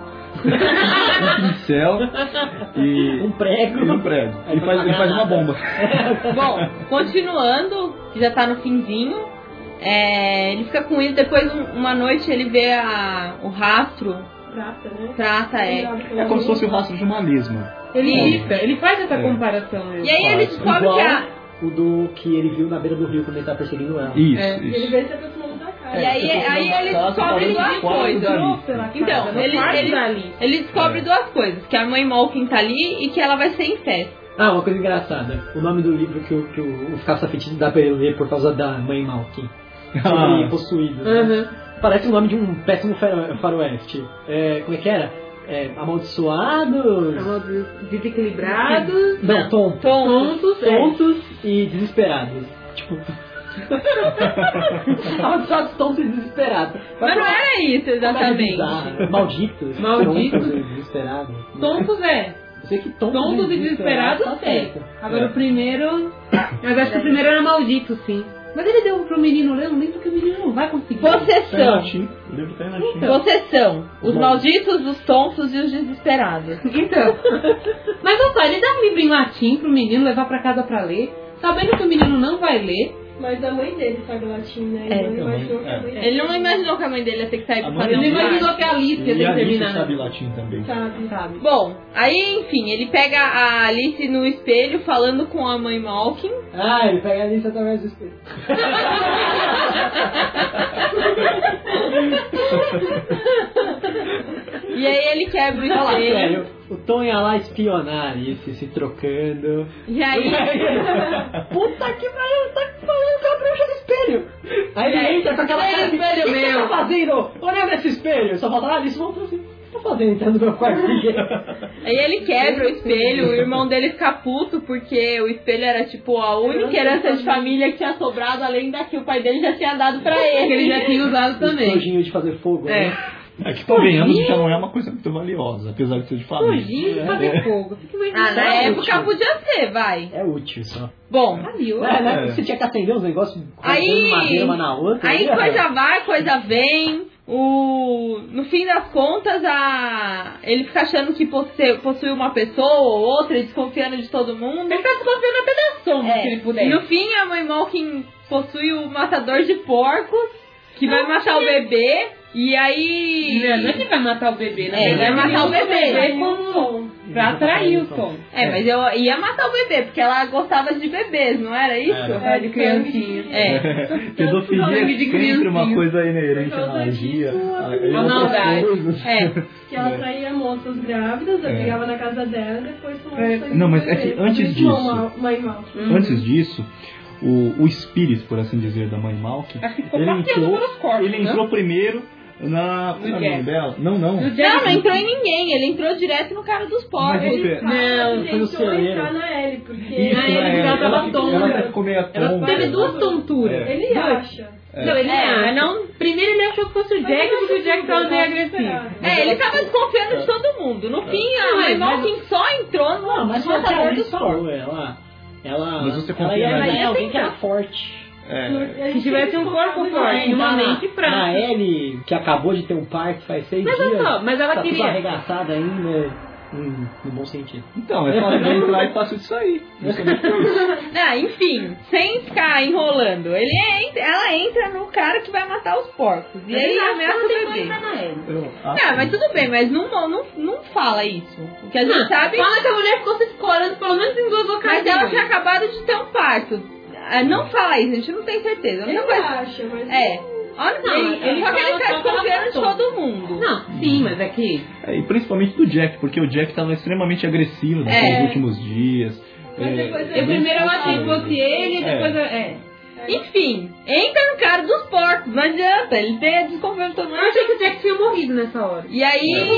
um pincel e um prego. Ele faz uma bomba. Bom, continuando, que já tá no finzinho, ele fica com isso, depois uma noite ele vê o rastro. Trata, É como se fosse o rastro de uma lesma. Ele faz essa comparação. E aí ele descobre o do que ele viu na beira do rio quando ele tá perseguindo ela. Isso. Ele vê se aproximando da casa. E aí ele descobre duas coisas. Então, ele descobre duas coisas. Que a mãe Malkin tá ali e que ela vai ser em festa. Uma coisa engraçada. O nome do livro que o Caça-Feitiço dá pra ele ler por causa da mãe Malkin. Sobre possuídos. Né? Parece o nome de um péssimo faroeste. Como é que era? Amaldiçoados... Desequilibrados... Não, tontos e desesperados. Tipo... Amaldiçoados, tontos e desesperados. Mas não era isso exatamente. Malditos e desesperados. Tontos Eu sei que tontos e desesperados Agora o primeiro... Mas acho que o primeiro era maldito, sim. Mas ele deu pro menino ler um livro que o menino não vai conseguir. Possessão. Possessão. Os malditos, os tontos e os desesperados. Então. Mas olha só, ele dá um livro em latim pro menino levar pra casa pra ler, sabendo que o menino não vai ler. Mas a mãe dele sabe latim, né? Ele não imaginou que a mãe dele ia ter que sair pra fazer. Ele imaginou que a Alice ia ter que terminar. Sabe latim também. Sabe. Bom, aí enfim, ele pega a Alice no espelho falando com a mãe Malkin. Ele pega a Alice através do espelho. E aí ele quebra o espelho. Sério, o Tom ia lá espionar a Alice, se trocando. E aí... Puta que pariu, tá falando com a bruxa do espelho. Aí ele entra com aquela cara assim, espelho meu. O que você tá fazendo? Olha nesse espelho. Só fala, Alice, volta assim. O que tá fazendo entrando no meu quarto? Aí ele quebra o espelho, o irmão dele fica puto porque o espelho era tipo a única herança de família que tinha sobrado, além da que o pai dele já tinha dado pra ele. Que ele já tinha usado também. Um de fazer fogo, né? É que convenhamos que já não é uma coisa muito valiosa, apesar de ser de família. Fugir e fazer fogo. Fica mais Na época podia ser, vai. É útil só. Bom, Você tinha que acender uns negócios com madeira uma na outra. aí coisa vai, coisa vem. No fim das contas, ele fica achando que possui uma pessoa ou outra, desconfiando de todo mundo. Ele tá desconfiando até da sombra, se ele puder. E no fim, a mãe Malkin possui o matador de porcos, que vai matar o bebê. E aí... Não é que vai matar o bebê, né? Ele vai matar o bebê. Como pra atrair o Tom. Mas eu ia matar o bebê, porque ela gostava de bebês, não era isso? De criancinha. Pedofilia é sempre uma coisa inerente à magia. A maldade. Que ela traía moças grávidas, brigava na casa dela e depois tomava Não, mas é que antes disso... Antes disso... O espírito, por assim dizer, da mãe Malkin, ele entrou primeiro na... Como é o nome dela? Não entrou em ninguém, ele entrou direto no cara dos porcos. Não, foi no celeiro. Entrar na Ellie, porque ela tava tonta. Ela ficou meio tonta. Teve duas tonturas. ele acha. Não, ele não. Primeiro ele achou que fosse o Jack, porque o Jack tava meio agressivo. Ele tava desconfiando de todo mundo. No fim, a mãe Malkin só entrou no matador dos porcos. Mas você ela confia ia na em alguém que era forte. Se tivesse um corpo forte, uma mente fraca. A Ellie, que acabou de ter um parto faz 6 Mas dias, mas ela tá queria... tudo arregaçada ainda, no bom sentido. Então, é fácil de entrar e fácil de sair. Enfim, sem ficar enrolando, ela entra no cara que vai matar os porcos. E aí ameaça o bebê. Mas tudo bem, mas não fala isso. O que a gente sabe... Fala que a mulher ficou se escorando pelo menos em 2 ocasiões. Mas ela tinha acabado de ter um parto. Não fala isso, a gente não tem certeza. Ele acha, mas... Ele tá desconfiando de todo mundo. Não, sim, mas é que... E principalmente do Jack, porque o Jack estava extremamente agressivo nos últimos dias. Primeiro eu achei que fosse ele, depois... Enfim, entra no cara dos porcos, não adianta, ele tem desconfiando de todo mundo. Eu achei que o Jack tinha morrido nessa hora. E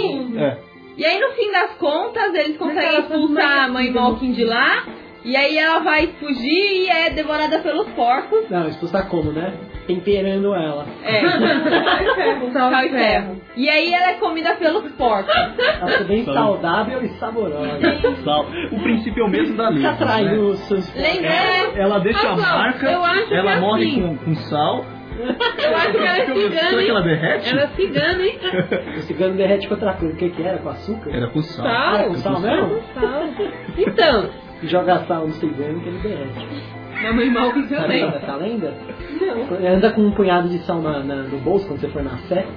aí, no fim das contas, eles conseguem expulsar a mãe Malkin de lá. E aí ela vai fugir e é devorada pelos porcos. Não, expulsar como, né? Temperando ela. Sal e ferro. E aí ela é comida pelos porcos. Ela é bem saudável e saborosa. O princípio é o mesmo da Lisa. Atraiu os seus Ela deixa a marca, ela morre com sal. Eu acho que ela é cigana. Será que ela derrete? Ela é cigana, hein? O cigano derrete com outra coisa. O que era? Com açúcar? Era com sal. Com sal mesmo? Sal. Então... Joga sal no cigano que ele derrete. A mãe Malkin também. Sabe essa lenda? Não. Anda com um punhado de sal no bolso quando você for na sé.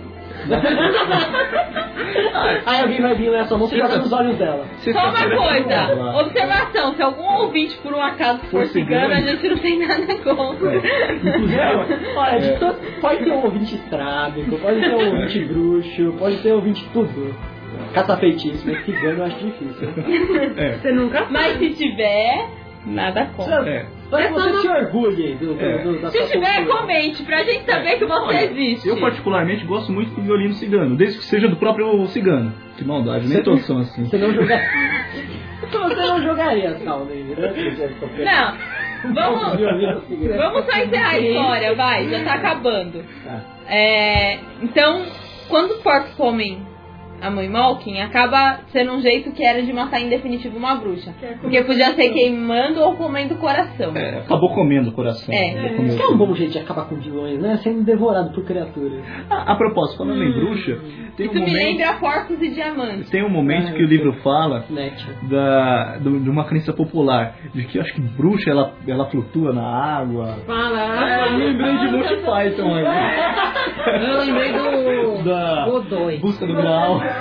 Aí alguém vai vir na sua mão e joga nos olhos dela. Só uma coisa, observação, se algum ouvinte por um acaso for cigano, a gente não tem nada contra. Olha, pode ter um ouvinte estrábico, pode ter um ouvinte bruxo, pode ter um ouvinte tudo. Caça-feitiço, mas cigano eu acho difícil. Você nunca sabe. Mas se tiver, nada contra. Mas você se orgulhe da sua Se tiver, cultura. comente, pra gente saber que você existe. Eu particularmente gosto muito do violino cigano, desde que seja do próprio cigano. Que maldade, nem todos são assim. Você não jogaria sal nele, né? Não, vamos só encerrar a história, vai, já tá acabando. Então, quando os porcos comem a mãe Malkin, acaba sendo um jeito que era de matar em definitivo uma bruxa. Porque podia ser queimando ou comendo o coração. Acabou comendo o coração. Isso é um bom jeito de acabar com vilões, né? Sendo devorado por criaturas. A propósito, falando em bruxa, tem um Isso momento... me lembra porcos e diamantes. Tem um momento que o livro fala de uma crença popular, de que eu acho que bruxa ela flutua na água. Eu lembrei de Monty Python aí. Eu lembrei do Godoy. Busca do Graal.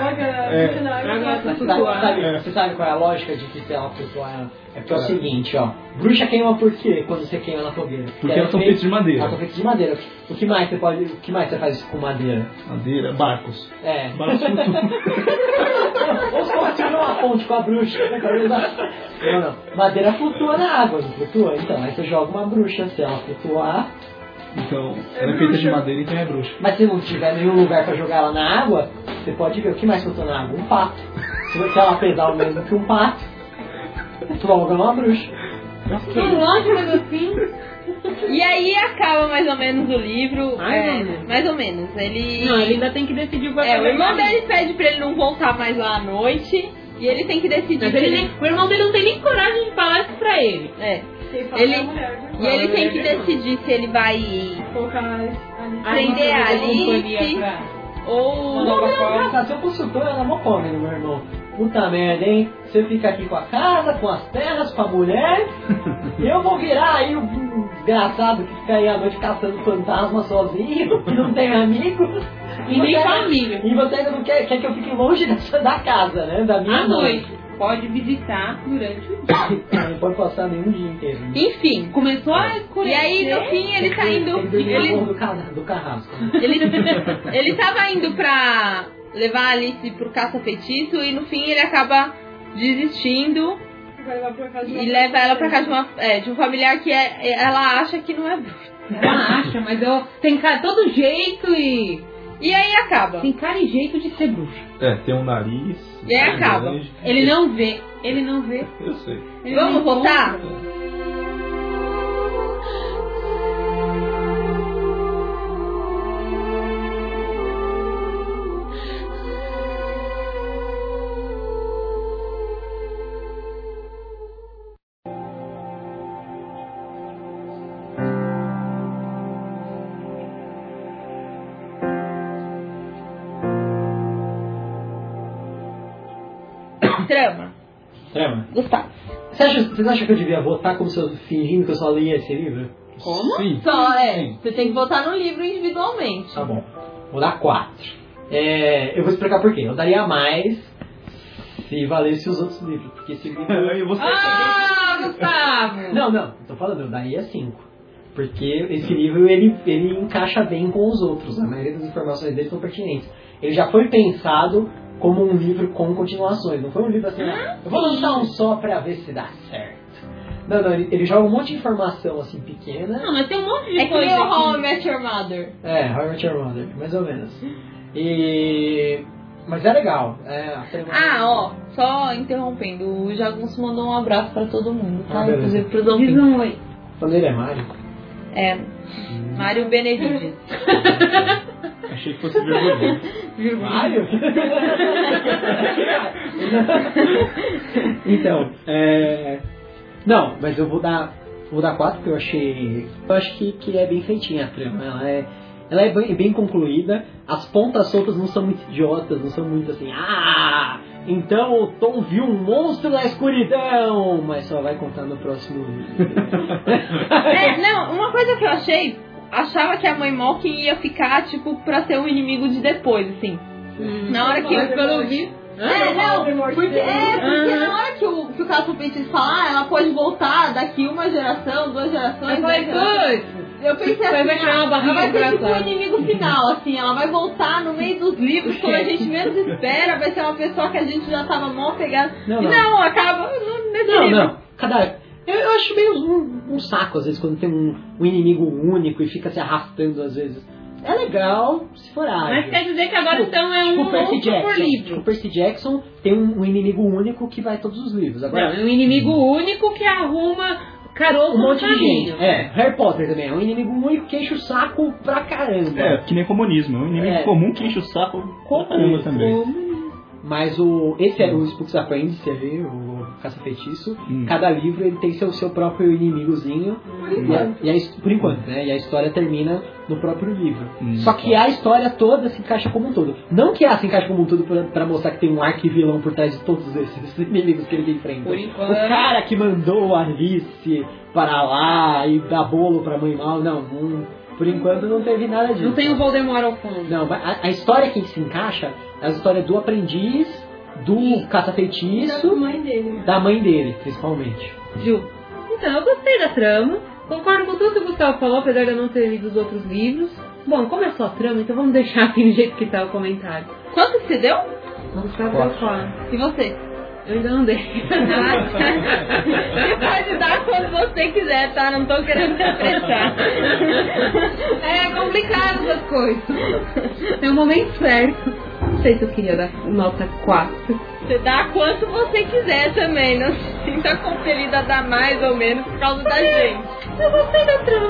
Você sabe qual é a lógica de que ela flutuar? É porque é o seguinte, ó. Bruxa queima por quê quando você queima na fogueira? Porque elas são feitas de madeira. Elas são feitas de madeira. O que mais você faz com madeira? Madeira, barcos. Barcos flutuam. Ou se construir uma ponte com a bruxa. Não. Madeira flutua na água, não flutua? Então, aí você joga uma bruxa, se ela flutuar... Então, ela é feita de madeira, então é bruxa. Mas se não tiver nenhum lugar pra jogar ela na água, você pode ver o que mais flutua na água? Um pato. Se ela pesar o mesmo que um pato, tu vai jogar uma bruxa. Tão longe, mas assim... E aí acaba mais ou menos o livro. Mais ou menos. Ele. Não, ele ainda tem que decidir o que vai fazer. O irmão dele pede pra ele não voltar mais lá à noite. E ele tem que decidir. Mas o irmão dele não tem nem coragem de falar isso pra ele. Ele tem que decidir se ele vai prender a Alice ou. Se eu fosse o ela não come, meu irmão. Puta merda, hein? Você fica aqui com a casa, com as terras, com a mulher. Eu vou virar aí um desgraçado que fica aí à noite caçando fantasma sozinho, que não tem amigo. E nem família. E você ainda não quer que eu fique longe da casa, né? Da minha noite. Pode visitar durante o dia. Não pode passar nenhum dia inteiro. Né? Enfim, começou a escurecer. E aí, no fim, ele tá indo. Do carrasco. Ele tava indo pra levar a Alice pro caça-feitiço e no fim ele acaba desistindo e leva ela pra casa de um familiar que ela acha que não é bruxa. Ela acha, mas tem todo jeito E aí acaba. Tem cara e jeito de ser bruxa. Tem um nariz. E aí acaba. Grande. Ele não vê. Eu sei. Vamos votar? Trama. Gustavo. Vocês acham que eu devia votar como se eu fingindo que eu só lia esse livro? Como? Sim. Sim. Você tem que votar no livro individualmente. Tá bom. Vou dar 4. Eu vou explicar por quê. Eu daria mais se valesse os outros livros. Porque esse livro... Gustavo! Não. Tô falando, eu daria 5. Porque esse livro, ele encaixa bem com os outros. A maioria das informações dele são pertinentes. Ele já foi pensado como um livro com continuações. Não foi um livro assim, eu vou lançar um só pra ver se dá certo. Não, ele joga um monte de informação assim pequena. Não, mas tem um monte de coisa. coisa. É que nem o How I Met Your Mother. How I Met Your Mother, mais ou menos. Mas é legal. Só interrompendo. O Jagunço mandou um abraço pra todo mundo, tá? Beleza. Inclusive pros ouvintes. Quando ele é Mário? Mário Benevides. Achei que fosse vergonha. Mário? Então, não, mas eu vou dar 4 porque eu acho que é bem feitinha a trama. Ela é bem concluída. As pontas soltas não são muito idiotas, não são muito assim. Então o Tom viu um monstro na escuridão, mas só vai contar no próximo vídeo. Uma coisa que eu achava que a mãe Malkin ia ficar, tipo, pra ser o inimigo de depois, assim. Na hora que eu vi. Porque na hora que o caça-feitiço fala, ela pode voltar daqui uma geração, 2 gerações. Eu pensei assim, ela vai ser tipo o inimigo final, assim, ela vai voltar no meio dos livros, quando a gente menos espera, vai ser uma pessoa que a gente já tava mal pegada. Não, acaba nesse livro. Não. Eu acho meio um saco, às vezes, quando tem um inimigo único e fica se arrastando, às vezes. É legal, se for ágil. Mas quer dizer que agora então é um monstro por livro. O Percy Jackson tem um inimigo único que vai em todos os livros. Agora, é um inimigo único que arruma caroço um monte no de gente. Harry Potter também é um inimigo único que enche o saco pra caramba. Que nem comunismo. É um inimigo comum que enche o saco pra caramba também. Mas esse é o Spooks Apprentice ali, o Caça-Feitiço. Cada livro ele tem seu próprio inimigozinho. Por enquanto, né? E a história termina no próprio livro. Só que a história toda se encaixa como um todo. Não que se encaixa como um todo pra mostrar que tem um arquivilão por trás de todos esses inimigos que ele enfrenta. Por enquanto. O cara que mandou a Alice para lá e dá bolo pra mãe mal. Por enquanto não teve nada disso. Não tem o Voldemort ao fundo. Não, a história que se encaixa é a história do aprendiz, do caça-feitiço, da mãe dele, principalmente. Ju, então eu gostei da trama, concordo com tudo que o Gustavo falou, apesar de eu não ter lido os outros livros. Bom, como é só a trama, então vamos deixar aqui do jeito que tá o comentário. Quanto você deu? O Gustavo deu 4. E você? Eu ainda não dei. Você pode dar quando você quiser, tá? Não tô querendo te apressar. É complicado essas coisas. Tem um momento certo. Não sei se eu queria dar nota 4. Você dá quanto você quiser também. Não se sinta compelida a dar mais ou menos por causa da gente. Eu gostei da trama,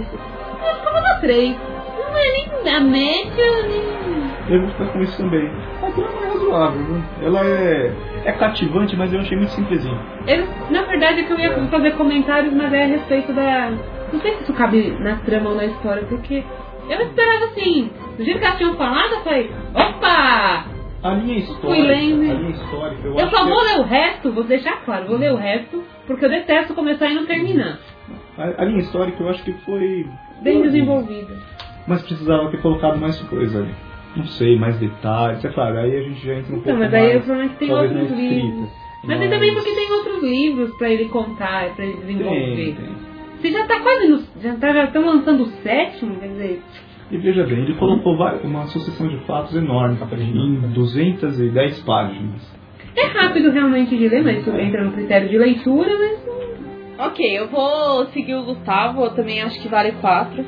eu ficava na 3. Não é nem da média, nem... Eu vou ficar com isso também. A trama é razoável, viu? Ela é cativante, mas eu achei muito simplesinha. Na verdade é que eu ia fazer comentários, mas é a respeito da... Não sei se isso cabe na trama ou na história, porque eu esperava assim, do jeito que elas tinham falado, eu falei, opa! A linha histórica, Fui lendo. a linha histórica, Eu só vou ler o resto, vou deixar claro, vou ler o resto, porque eu detesto começar e não terminar. A linha histórica eu acho que foi... Bem desenvolvida. Mas precisava ter colocado mais coisa ali. Não sei, mais detalhes. É claro, aí a gente já entra um pouco mais... Mas aí eu provavelmente tem talvez outros na escrita. livros. Mas é também porque tem outros livros pra ele contar, pra ele desenvolver. Tem. Você já tá quase no... Já estão lançando o 7º, quer dizer... E veja bem, ele colocou uma sucessão de fatos enorme em 210 páginas. É rápido realmente de ler, mas isso entra no critério de leitura, mas... Ok, eu vou seguir o Gustavo, eu também acho que vale 4.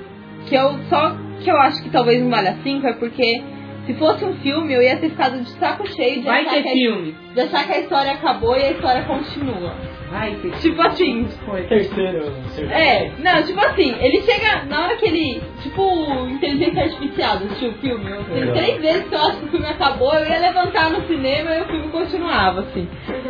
Só que eu acho que talvez não valha 5 é porque se fosse um filme eu ia ter ficado de saco cheio de vai ter filme. De achar que a história acabou e a história continua. Vai ter tipo assim. Terceiro. Não, tipo assim, ele chega na hora que ele. Tipo, inteligência artificial, assistiu o filme. Tem 3 vezes que eu acho que o filme acabou, eu ia levantar no cinema e o filme continuava, assim.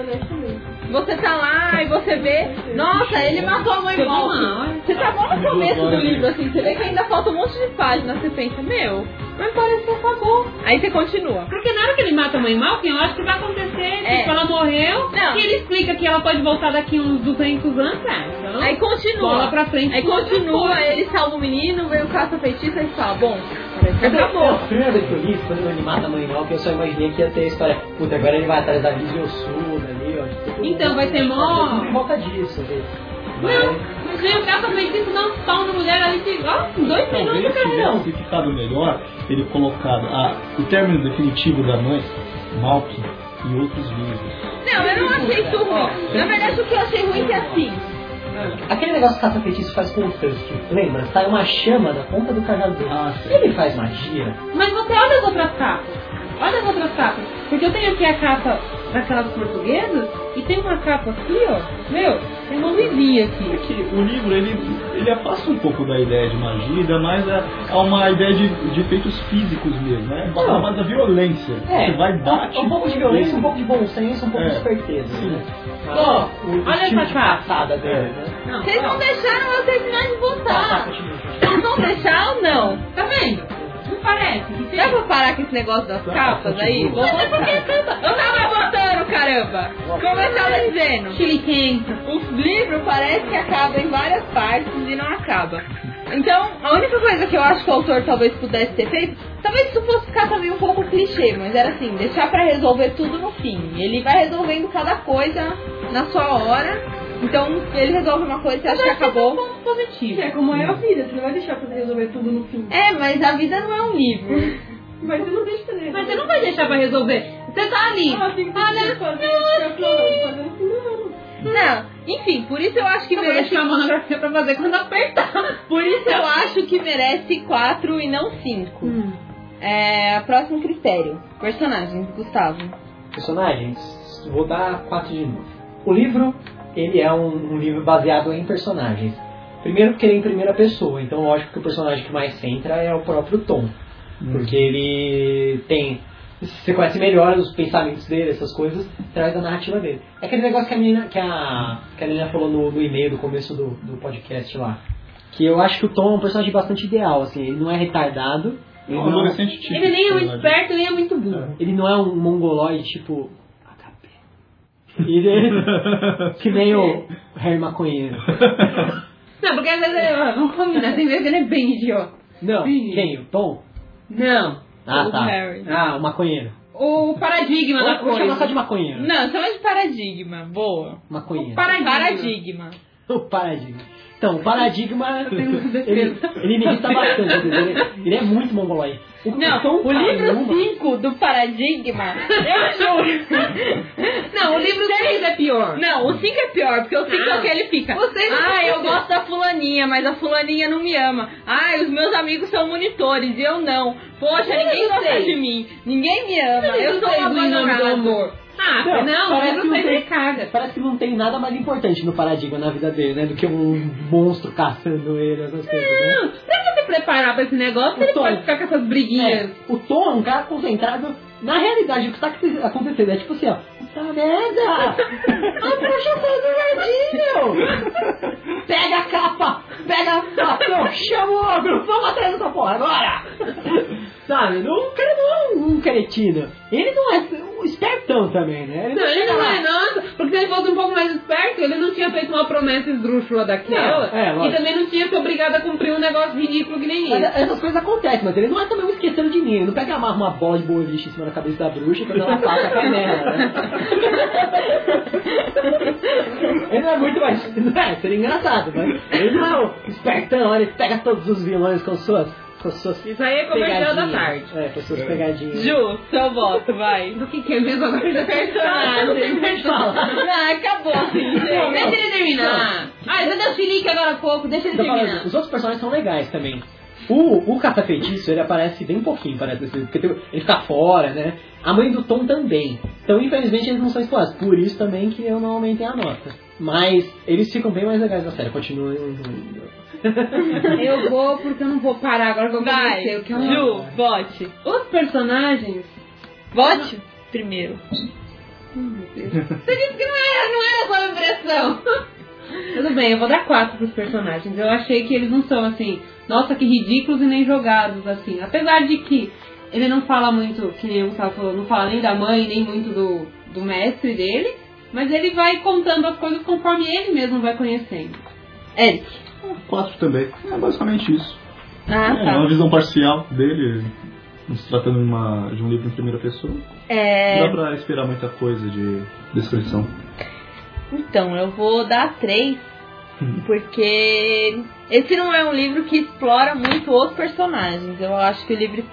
Você tá lá e você vê, nossa, ele matou a mãe morta. Você tá bom no começo do livro, assim, você vê que ainda falta um monte de páginas, você pensa, mas parece que acabou. Aí você continua. Porque na hora que ele mata a mãe Malkin, eu acho que vai acontecer, tipo, ela morreu, e ele explica que ela pode voltar daqui uns 200 anos, então... Aí continua. Bola pra frente. Aí continua, ele salva o menino, vem o caça-feitiço e fala, bom, parece que acabou. A primeira vez que eu li, quando ele mata a mãe Malkin, eu só imaginei que ia ter a história, puta, agora ele vai atrás da Visão Sul, ali, ó. Então vai ter mó... Tudo em volta disso, velho. Mas vem o caça-feitiço dá um pau na mulher ali que, 2 minutos, talvez tivesse ficado melhor ele colocar o término definitivo da mãe, Malkin, e outros livros. Não, eu não achei isso ruim. Na verdade, o que eu achei ruim é que assim... Aquele negócio que o caça-feitiço faz com o Tusk, lembra? Sai uma chama da ponta do cajado dele. Ele faz magia. Mas você olha as outras capas. Olha as outras capas. Porque eu tenho aqui a capa daquelas portuguesas e tem uma capa aqui, ó. Tem uma luzinha aqui. É que o livro, ele afasta um pouco da ideia de magia, ainda mais a uma ideia de efeitos físicos mesmo, né? Mas da violência. Você vai e bate. Um pouco de violência, um pouco de bom senso, um pouco de esperteza. Sim. Olha essa passada dele, né? Vocês não deixaram eu terminar de votar. Vocês vão deixar ou não? Tá vendo? Não parece. Dá pra parar com esse negócio das capas aí? Vou votar. Eu tava votando, caramba! Como eu tava dizendo, Chile quente. o livro parece que acaba em várias partes e não acaba. Então, a única coisa que eu acho que o autor talvez pudesse ter feito, talvez isso fosse ficar também um pouco clichê, mas era assim, deixar pra resolver tudo no fim. Ele vai resolvendo cada coisa na sua hora. Então, ele resolve uma coisa e você acha que acabou. Um ponto positivo. É como é a vida, você não vai deixar pra resolver tudo no fim. Mas a vida não é um livro. Mas você não deixa pra resolver. Mas você não vai deixar pra resolver. Você tá ali. Não, enfim, por isso eu acho que merece... a monografia pra fazer quando apertar. Por isso eu acho que merece 4 e não 5. Próximo critério. Personagens, Gustavo. Personagens, vou dar 4 de novo. O livro, ele é um livro baseado em personagens. Primeiro porque ele é em primeira pessoa, então lógico que o personagem que mais centra é o próprio Tom. Porque ele tem... Você conhece melhor os pensamentos dele, essas coisas, traz a narrativa dele. É aquele negócio que a menina falou no e-mail do começo do podcast lá. Que eu acho que o Tom é um personagem bastante ideal, assim, ele não é retardado. Ele não é um adolescente tipo. Ele nem é muito esperto, nem é muito burro. Ele não é um mongoloide tipo... Ele é que nem o Harry Maconheiro. Não, porque às vezes vamos combinar, tem vezes que ele é bem idiota. Não, quem? O Tom? Não. Ah, O tá. Harry. O maconheiro. O paradigma da Vou chamar coisa. só de maconheiro. Não, chama de paradigma. Boa. Maconheiro. Paradigma. O paradigma. Então, o paradigma ele me irrita bastante. Ele é muito mongoloide. O livro 5 do Paradigma, eu juro. Não, o livro 6 é pior. Não, o 5 é pior, porque o 5 é o que ele fica. Eu gosto da fulaninha, mas a fulaninha não me ama. Os meus amigos são monitores e eu não. Poxa, ninguém gosta de mim. Ninguém me ama. Eu sou um abandonado. Não, parece que não tem carga. Parece que não tem nada mais importante no paradigma na vida dele, né? Do que um monstro caçando ele, essas coisas, né? Não, pra você se preparar pra esse negócio, ele pode ficar com essas briguinhas. O Tom é um cara concentrado na realidade. O que está acontecendo é tipo assim, ó. Puta merda! A bruxa saiu do jardim, meu! Pega a capa! Pega a capa! Chama o ogro! Vamos atrás dessa porra agora! Sabe? O cara não é um cretino. Ele não é um espertão também, né? Ele não é, nossa. Porque se ele fosse um pouco mais esperto, ele não tinha feito uma promessa esdrúxula daquela. E também não tinha se obrigado a cumprir um negócio ridículo que nem isso. Essas coisas acontecem, mas ele não é também um esquecendo de ninguém. Ele não pega e amarra uma bola de boliche em cima da cabeça da bruxa quando ela passa a canela, né? Ele não é muito mais... seria engraçado, mas ele não é o espertão, ele pega todos os vilões com suas isso aí é comercial da tarde. Com suas pegadinhas. Ju, seu voto, vai. Do que é mesmo agora da personagem? Pode falar. Não, acabou assim, gente. Deixa ele terminar. Já deu chilique agora há pouco, deixa ele terminar. Falando, os outros personagens são legais também. O caça-feitiço, ele aparece bem pouquinho, parece, porque ele fica fora, né? A mãe do Tom também. Então, infelizmente, eles não são explorados. Por isso também que eu não aumentei a nota. Mas eles ficam bem mais legais na série. Continua. Eu vou, porque eu não vou parar agora que eu comecei. Ju, vote. Os personagens... Vote primeiro. Meu Deus. Você disse que não era só impressão. Tudo bem, eu vou dar 4 pros personagens. Eu achei que eles não são assim, nossa, que ridículos e nem jogados, assim. Apesar de que ele não fala muito, que nem o Gustavo falou, não fala nem da mãe, nem muito do mestre dele, mas ele vai contando as coisas conforme ele mesmo vai conhecendo. Eric. 4 também. É basicamente isso. Tá. É uma visão parcial dele, se tratando de um livro em primeira pessoa. Não dá pra esperar muita coisa de descrição. Então, eu vou dar 3, porque esse não é um livro que explora muito os personagens. Eu acho que o livro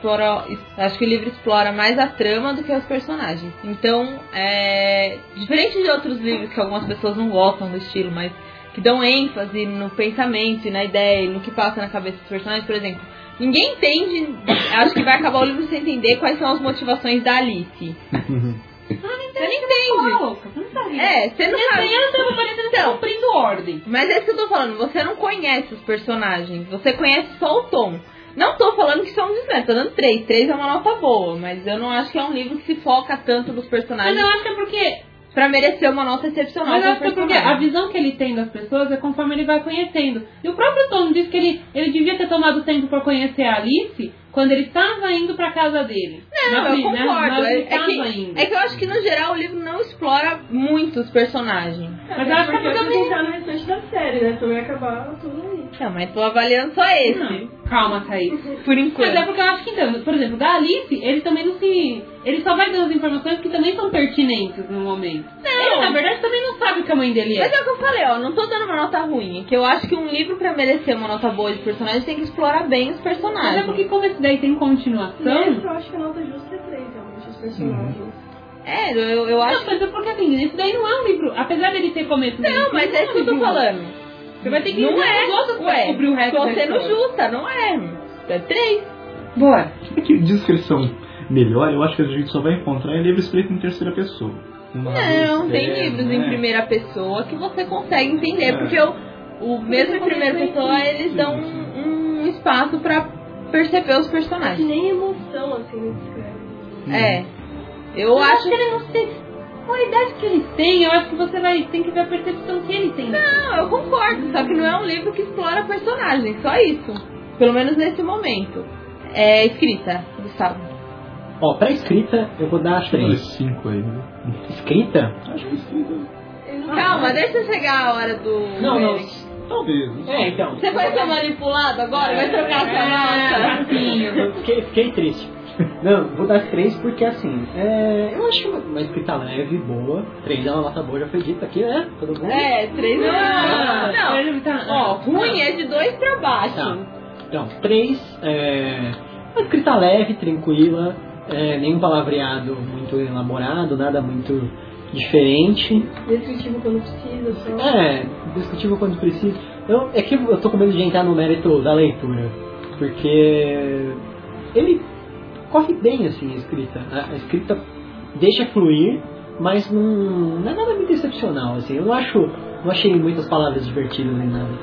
explora mais a trama do que os personagens. Então, diferente de outros livros que algumas pessoas não gostam do estilo, mas que dão ênfase no pensamento e na ideia e no que passa na cabeça dos personagens, por exemplo, ninguém entende, acho que vai acabar o livro sem entender quais são as motivações da Alice. Você não entende. Você não sabe. Você não sabe. Eu tava parecendo que cumprindo ordem. Mas é isso que eu tô falando. Você não conhece os personagens. Você conhece só o Tom. Não tô falando que são desventos. Tô dando 3. 3 é uma nota boa. Mas eu não acho que é um livro que se foca tanto nos personagens. Mas eu acho que é porque... pra merecer uma nota excepcional. Mas eu acho que é porque a visão que ele tem das pessoas é conforme ele vai conhecendo. E o próprio Tom disse que ele devia ter tomado tempo pra conhecer a Alice quando ele estava indo pra casa dele. Não, eu concordo. É que eu acho que no geral o livro não explora muito os personagens. Mas eu acho que vai apresentar no restante da série, né? Então vai acabar tudo aí. Não, mas tô avaliando só esse. Não. Calma, Thaís. Por enquanto. Mas é porque eu acho que, então, por exemplo, da Alice, ele também não se... Ele só vai dando as informações que também são pertinentes no momento. Ele, na verdade, também não sabe o que a mãe dele é. Mas é o que eu falei, ó. Não tô dando uma nota ruim. É que eu acho que um livro, pra merecer uma nota boa de personagens, tem que explorar bem os personagens. Mas é porque como esse daí tem continuação... Esse eu acho que a nota justa é 3, realmente, os personagens. Eu acho... Não, mas é porque assim, esse daí não é um livro... Apesar dele ter começo... Não, mas é isso que eu tô falando. Você vai ter que não ir os outros pra descobrir o resto tô da sendo história. justa, não é? É 3. Bora. Que descrição melhor, eu acho que a gente só vai encontrar em livro escrito em terceira pessoa. Não, tem livros em primeira pessoa que você consegue entender, porque o mesmo em primeira pessoa, eles dão um espaço pra perceber os personagens. Que nem emoção, assim, não descreve. Eu acho que ele não tem... Com a idade que eles têm, eu acho que você tem que ver a percepção que ele tem. Não, eu concordo, só que não é um livro que explora personagens, só isso. Pelo menos nesse momento. É escrita, Gustavo. Ó, pra escrita, eu vou dar 3. 5 aí, né? Escrita? Acho que escrita. Calma, deixa chegar a hora do... Não. Talvez. Então. Você vai ser manipulado agora? Vai trocar sua nota? Fiquei triste. Não, vou dar 3 porque assim, eu acho uma escrita leve, boa. 3 é uma nota boa, já foi dito aqui, né? Todo mundo? 3 não. Ó, ruim é de 2 pra baixo. Tá. Então, 3, uma escrita leve, tranquila, nenhum palavreado muito elaborado, nada muito diferente. Descritivo quando precisa, só. Descritivo quando precisa. É que eu tô com medo de entrar no mérito da leitura, porque ele corre bem assim a escrita. A escrita deixa fluir, mas não é nada muito excepcional, assim. Eu não achei muitas palavras divertidas nem nada.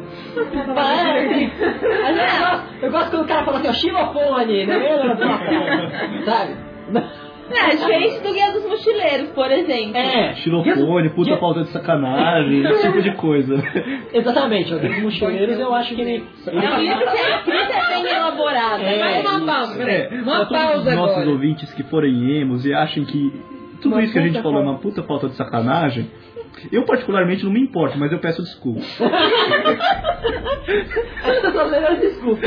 Eu gosto quando o cara fala assim, ó, xilofone, né? Sabe? Gente do Guia dos Mochileiros, por exemplo. Xilofone, puta falta de sacanagem, esse tipo de coisa. Exatamente, o Guia dos Mochileiros eu acho que ele... É um livro que a escrita é bem elaborada. Mas uma pausa, peraí. Uma pausa agora. Nossos ouvintes que forem emos e achem que tudo isso que a gente falou é uma puta falta de sacanagem, eu particularmente não me importo, mas eu peço desculpa. Essas são as melhores desculpas.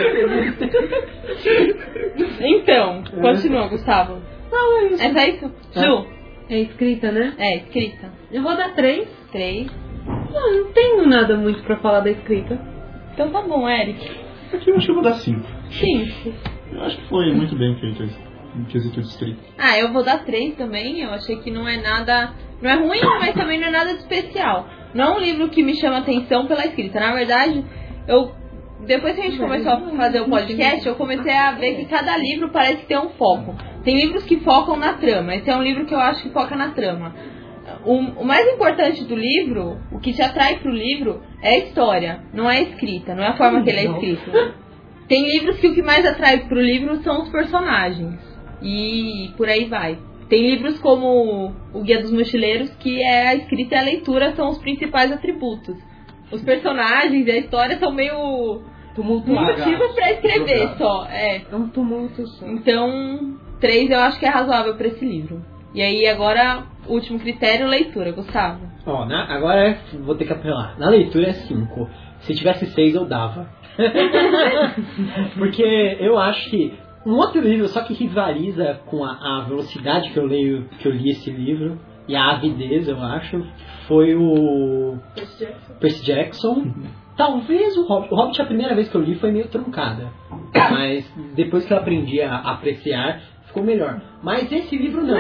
Então, continua, Gustavo. Não, é isso. É só isso? Ju? É escrita, né? É, escrita. Eu vou dar 3. 3. Não tenho nada muito pra falar da escrita. Então tá bom, Eric. Aqui eu acho que eu vou dar 5. 5. Eu acho que foi muito bem feito em quesito de escrita. Eu vou dar 3 também. Eu achei que não é nada... Não é ruim, mas também não é nada de especial. Não é um livro que me chama atenção pela escrita. Na verdade, depois que a gente começou a fazer o podcast, eu comecei a ver que cada livro parece ter um foco. Tem livros que focam na trama. Esse é um livro que eu acho que foca na trama. O mais importante do livro, o que te atrai pro livro, é a história. Não é a escrita, não é a forma que ele é escrito. Tem livros que o que mais atrai pro livro são os personagens. E por aí vai. Tem livros como o Guia dos Mochileiros, que a escrita e a leitura são os principais atributos. Os personagens e a história são meio motivos pra escrever só. É um tumulto só. Então, 3 eu acho que é razoável pra esse livro. E aí agora, o último critério, leitura, Gustavo. Agora vou ter que apelar. Na leitura é 5. Se tivesse 6 eu dava. Porque eu acho que um outro livro, só que rivaliza com a velocidade que eu li esse livro, e a avidez, eu acho, foi o Percy Jackson. Talvez o Hobbit. O Hobbit, a primeira vez que eu li, foi meio truncada. Mas depois que eu aprendi a apreciar, ficou melhor. Mas esse livro não.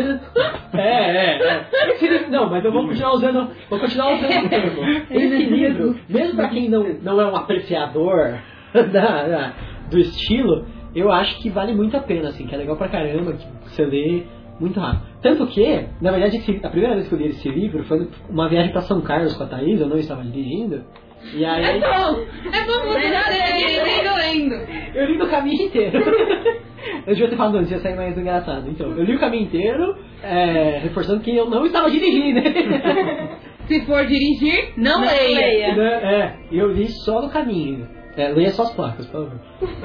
Esse livro não, mas eu vou continuar usando o termo. Esse livro, mesmo pra quem não é um apreciador do estilo, eu acho que vale muito a pena, assim, que é legal pra caramba, que você lê muito rápido. Tanto que, na verdade, a primeira vez que eu li esse livro foi uma viagem pra São Carlos com a Thaís, eu não estava dirigindo. E aí... É bom você lendo. Eu li no caminho inteiro. Eu devia ter falado antes, ia sair mais engraçado. Então, eu li o caminho inteiro, reforçando que eu não estava dirigindo. Se for dirigir, não leia. Eu li só no caminho. Leia só as placas, por favor.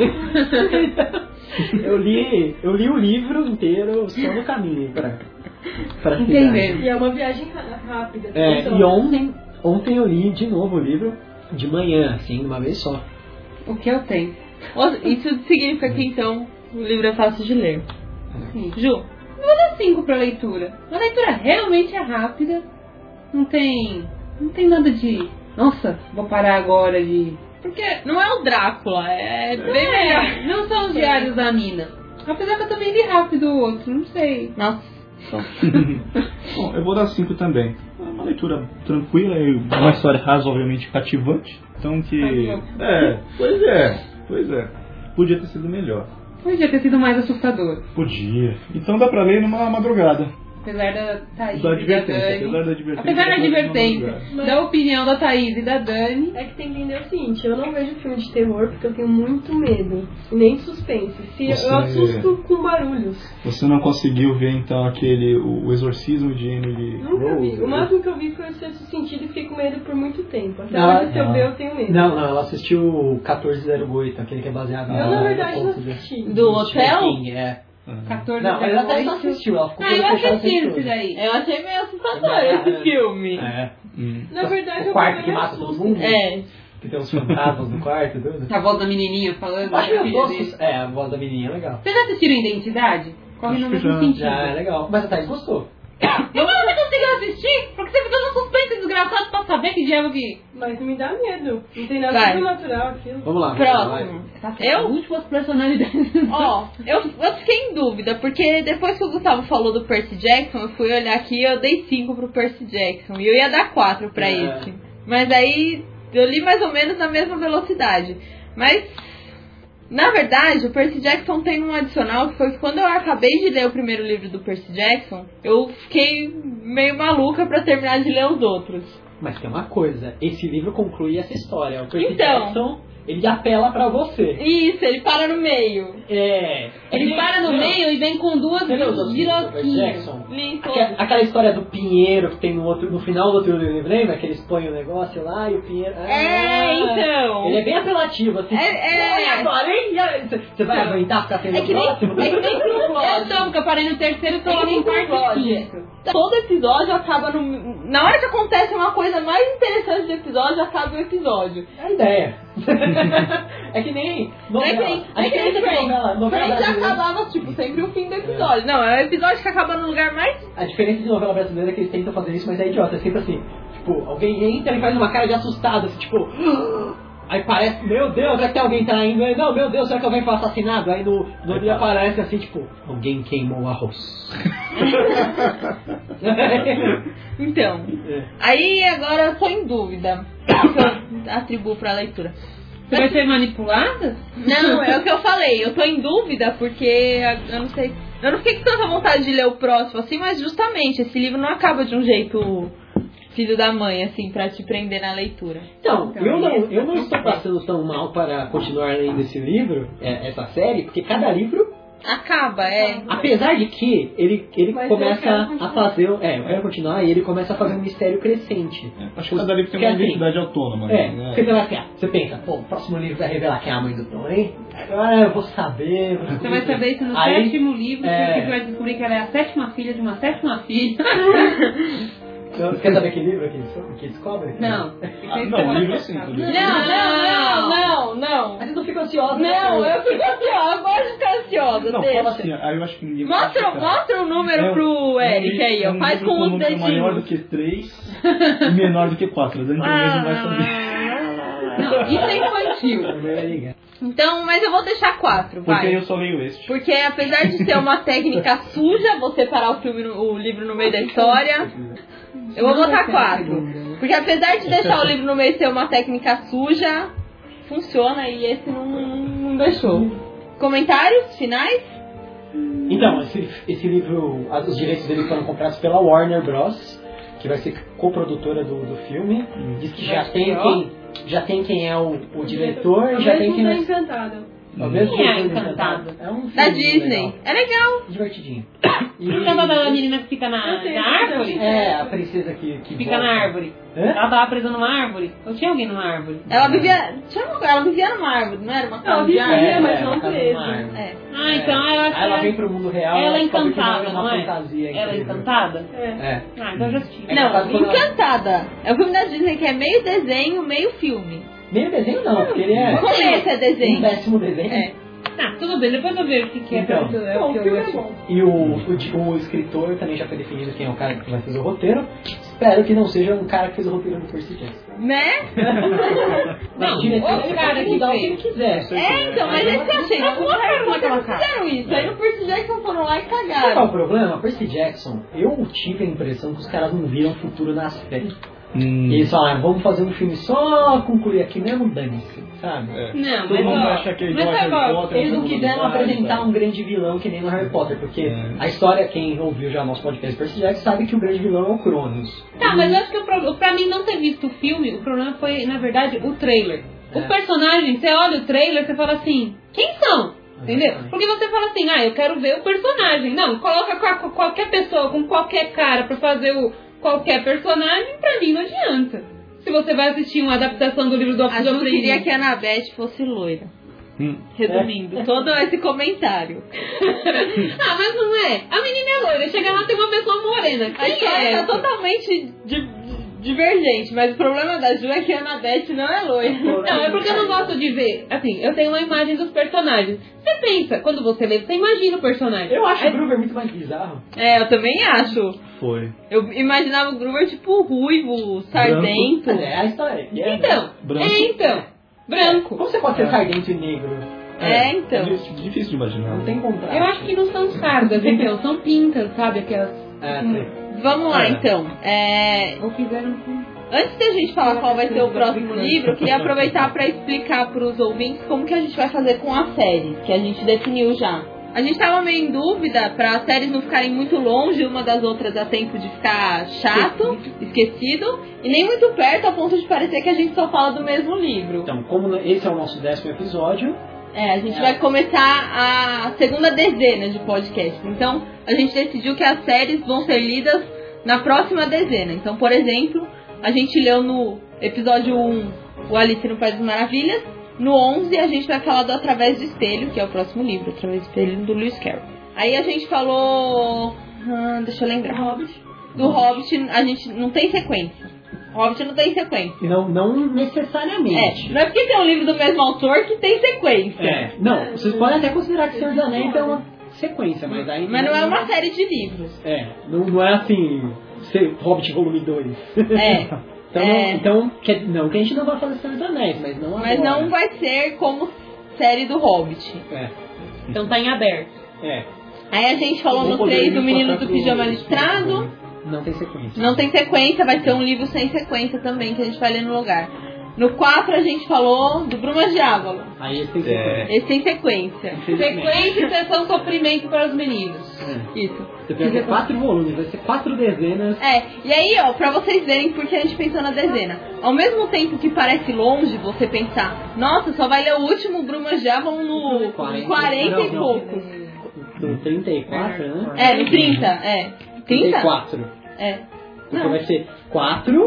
eu li o livro inteiro só no caminho pra entender. E é uma viagem rápida. E ontem eu li de novo o livro de manhã, assim, uma vez só. O que eu tenho? Isso significa que então o livro é fácil de ler. Sim. Ju? Eu vou dar 5 pra leitura. A leitura realmente é rápida. Não tem nada de... Nossa, vou parar agora de... Porque não é o Drácula, é bem melhor. Não são os diários da Nina. Apesar que eu também li rápido o outro, não sei. Nossa. Bom, eu vou dar 5 também. É uma leitura tranquila e uma história razoavelmente cativante. Então que... Pois é. Podia ter sido melhor. Podia ter sido mais assustador. Podia. Então dá pra ler numa madrugada. Apesar da Thaís da e da Dani. Apesar da advertência, da opinião da Thaís e da Dani. É que tem que entender o seguinte, eu não vejo filme de terror porque eu tenho muito medo. Nem suspense. Eu assusto com barulhos. Você não conseguiu ver então o Exorcismo de Emily Nunca vi. O máximo que eu vi foi o Sexto Sentido e fiquei com medo por muito tempo. Até hoje, se eu ver, eu tenho medo. Não, ela assistiu o 1408, aquele que é baseado Eu, na verdade, não assisti. Do hotel? 14 Não, ela até só assistiu, ela ficou eu assisti esse daí. Eu achei meio assustador esse filme. Na verdade, o quarto que mata todo mundo? Que tem uns fantasmas no quarto e tudo. A voz da menininha falando. Acho que eu gosto. A voz da menininha é legal. Vocês já assistiram Identidade? Corre no mesmo sentido. Já é legal. Mas a Thaís gostou. E você não conseguiu assistir? Porque você ficou no suspense desgraçado pra saber que diabo que... Mas me dá medo. Não tem nada sobrenatural aquilo. Vamos lá. Próximo. Eu? Últimas personalidades. Eu fiquei em dúvida, porque depois que o Gustavo falou do Percy Jackson, eu fui olhar aqui e eu dei 5 pro Percy Jackson. E eu ia dar 4 pra esse. Mas aí eu li mais ou menos na mesma velocidade. Mas Na verdade, o Percy Jackson tem um adicional que foi que quando eu acabei de ler o primeiro livro do Percy Jackson, eu fiquei meio maluca pra terminar de ler os outros. Mas tem uma coisa, esse livro conclui essa história. O Percy Então. Jackson, ele apela pra você. Isso, ele para no meio. Ele para no meio e vem com duas Você leu os outros livros do Percy giroquinhas. Jackson? Li todos. Aquela história do Pinheiro que tem no final do outro livro, lembra? Que eles põem o negócio lá e o Pinheiro... Então. Ele é bem apelativo, assim. É. Agora, hein? Você vai aguentar ficar tendo É que nem pro plot. Eu tô, porque eu parei no terceiro e tô lá no quarto quinto. Todo episódio acaba no... Na hora que acontece uma coisa mais interessante do episódio, acaba o episódio. É a ideia. É que nem novela. A diferença de novela Friends já brasileira... acabava, tipo, sempre o fim do episódio. Não, é o episódio que acaba no lugar mais... A diferença de novela brasileira é que eles tentam fazer isso, mas é idiota. É sempre assim, tipo, alguém entra e faz uma cara de assustado, assim, tipo... Aí parece, meu Deus, será que tem alguém traindo? Aí, não, meu Deus, será que alguém foi assassinado? Aí no dia aparece assim, tipo, alguém queimou o arroz. Então, aí agora eu tô em dúvida. Que eu atribuo pra leitura. Você vai ser manipulada? Não, é o que eu falei. Eu tô em dúvida porque eu não sei. Eu não fiquei com tanta vontade de ler o próximo, assim, mas justamente esse livro não acaba de um jeito filho da mãe, assim, pra te prender na leitura. Então, eu não estou passando tão mal para continuar lendo esse livro, essa série, porque cada livro Acaba, apesar de que ele Mas começa eu quero a fazer... eu quero continuar e ele começa a fazer um mistério crescente. Acho que cada livro tem uma Porque, assim, identidade autônoma. porque você vai assim, você pensa, pô, o próximo livro vai revelar quem é a mãe do Tom, hein? Agora eu vou saber. Você vai saber isso no Aí, sétimo livro, porque você vai descobrir que ela é a sétima filha de uma sétima filha. Quer saber que livro que descobre? Não. Não, o livro é assim. Não. Mas vocês não ficam ansiosos. Não, eu fico ansiosa, eu gosto de ficar ansiosa. Não, deixa. fala assim, aí eu acho que ninguém Mostra o número pro Eric aí, ó. Faz com os número maior do dedinhos. que 3 e menor do que 4. A gente mesmo vai saber. Não, isso é infantil. Então, mas eu vou deixar 4, vai. Porque eu só leio este. Porque apesar de ser uma técnica suja, você parar o livro no meio da história, eu vou botar 4. Porque apesar de deixar o livro no meio ser uma técnica suja, funciona e esse não deixou. Comentários finais? Então, esse livro, os direitos dele foram comprados pela Warner Bros., que vai ser coprodutora do filme. Diz que já tem quem é o diretor e já tem quem é... Encantado. Quem é Encantado? É um filme Da Disney. legal, É legal. divertidinho. Aquela da menina que fica na árvore? É, a princesa que Fica volta. na árvore. Hã? Ela tava presa numa árvore? Ou tinha alguém numa árvore? Ela vivia numa árvore, não era uma casa Ela de vivia, árvore? mas não ela tá presa. numa árvore. É. Ah, então ela acho Aí ela que vem pro mundo real. ela é descobre que encantada, uma não é? fantasia Ela é incrível. encantada? É. Ah, então eu já assisti. É Não, capaz de falar- Encantada. É o filme da Disney que é meio desenho, meio filme. Meio desenho não, porque ele é O começo é um desenho. péssimo desenho. É. Ah, tudo bem, depois eu vejo o que é. Então. É Bom, o o que eu filme é assisti. bom. E o escritor também já foi definido quem é o cara que vai fazer o roteiro. Espero que não seja um cara que fez o roteiro do Percy Jackson. Né? Não, o diretor outro ele cara pode que mudar o que fez. ele quiser. É, então, mas esse eu achei. Mas No Harry Potter naquela não cara. fizeram isso. Aí no Percy Jackson foram lá e Sabe qual é o cagaram. problema? Percy Jackson, eu tive a impressão que os caras não viram futuro na série. E eles falaram, vamos fazer um filme só concluir aqui mesmo, dane-se, sabe? Não, Todo mundo mas acha que é mas igual a sabe, Harry ó, Potter. Eles não todo mundo quiseram vai, apresentar vai. um grande vilão que nem no Harry Potter, porque É. a história, quem ouviu já nosso podcast Percy Jackson sabe que o grande vilão é o Cronos. Tá, mas eu acho que pra mim não ter visto o filme, o problema foi, na verdade, o trailer. É. Os personagens, você olha o trailer, você fala assim, quem são? Entendeu? Exatamente. Porque você fala assim, eu quero ver o personagem. Não, coloca qualquer pessoa com qualquer cara pra fazer qualquer personagem, pra mim não adianta. Se você vai assistir uma adaptação do livro do A Alfredo gente queria que a Annabeth fosse loira. Resumindo, todo esse comentário. mas não é. A menina é loira, chega lá tem uma pessoa morena. A Quem história é tá essa? totalmente divergente, mas o problema da Ju é que a Annabeth não é loira. Não, é porque eu não gosto de ver. Assim, eu tenho uma imagem dos personagens. Você pensa, quando você lê, você imagina o personagem. Eu acho Aí- o Gruber muito mais bizarro. É, eu também acho. Foi. Eu imaginava o Gruber tipo ruivo, sardento. Mas é a história. Então, Branco. branco. Como você pode ser sardento e negro? Então. É difícil de imaginar. Não tem contraste. Eu acho que não são sardas, então, são pintas, sabe? Aquelas. É, sei. Vamos lá, É. então. Ou fizeram com. Antes de a gente falar qual vai ser o próximo livro, eu queria aproveitar para explicar para os ouvintes como que a gente vai fazer com as séries, que a gente definiu já. A gente estava meio em dúvida para as séries não ficarem muito longe uma das outras a tempo de ficar chato, esquecido, e nem muito perto a ponto de parecer que a gente só fala do mesmo livro. Então, como esse é o nosso 10º episódio... A gente vai começar a segunda dezena de podcast. Então, a gente decidiu que as séries vão ser lidas na próxima dezena. Então, por exemplo, a gente leu no episódio 1 o Alice no País das Maravilhas. No 11 a gente vai falar do Através do Espelho, que é o próximo livro, Através do Espelho, do Lewis Carroll. Aí a gente falou... deixa eu lembrar. Do Hobbit, a gente não tem sequência. Hobbit não tem sequência. Não necessariamente. Não é porque tem um livro do mesmo autor que tem sequência. Não, vocês podem até considerar que Senhor dos Anéis é uma sequência, mas aí... Mas não é uma série de livros. Não é assim... Hobbit volume 2. Então, não que a gente não vai fazer Senhor dos Anéis, mas não agora. Mas não vai ser como série do Hobbit. Então tá em aberto. Aí a gente falou no 3 do Menino do Pijama Listrado. Não tem sequência. Não tem sequência, vai ser um livro sem sequência também, que a gente vai ler no lugar. No 4 a gente falou do Brumas de Avalon. Aí esse tem sequência. Esse tem sequência. Sequência e sessão sofrimento para os meninos. Isso. Vai ser 4 volumes, vai ser 4 dezenas. E aí, ó, pra vocês verem porque a gente pensou na dezena. Ao mesmo tempo que parece longe você pensar, nossa, só vai ler o último Brumas de Avalon no 40 e poucos. No 34, né? No 30, 34. Porque vai ser 4,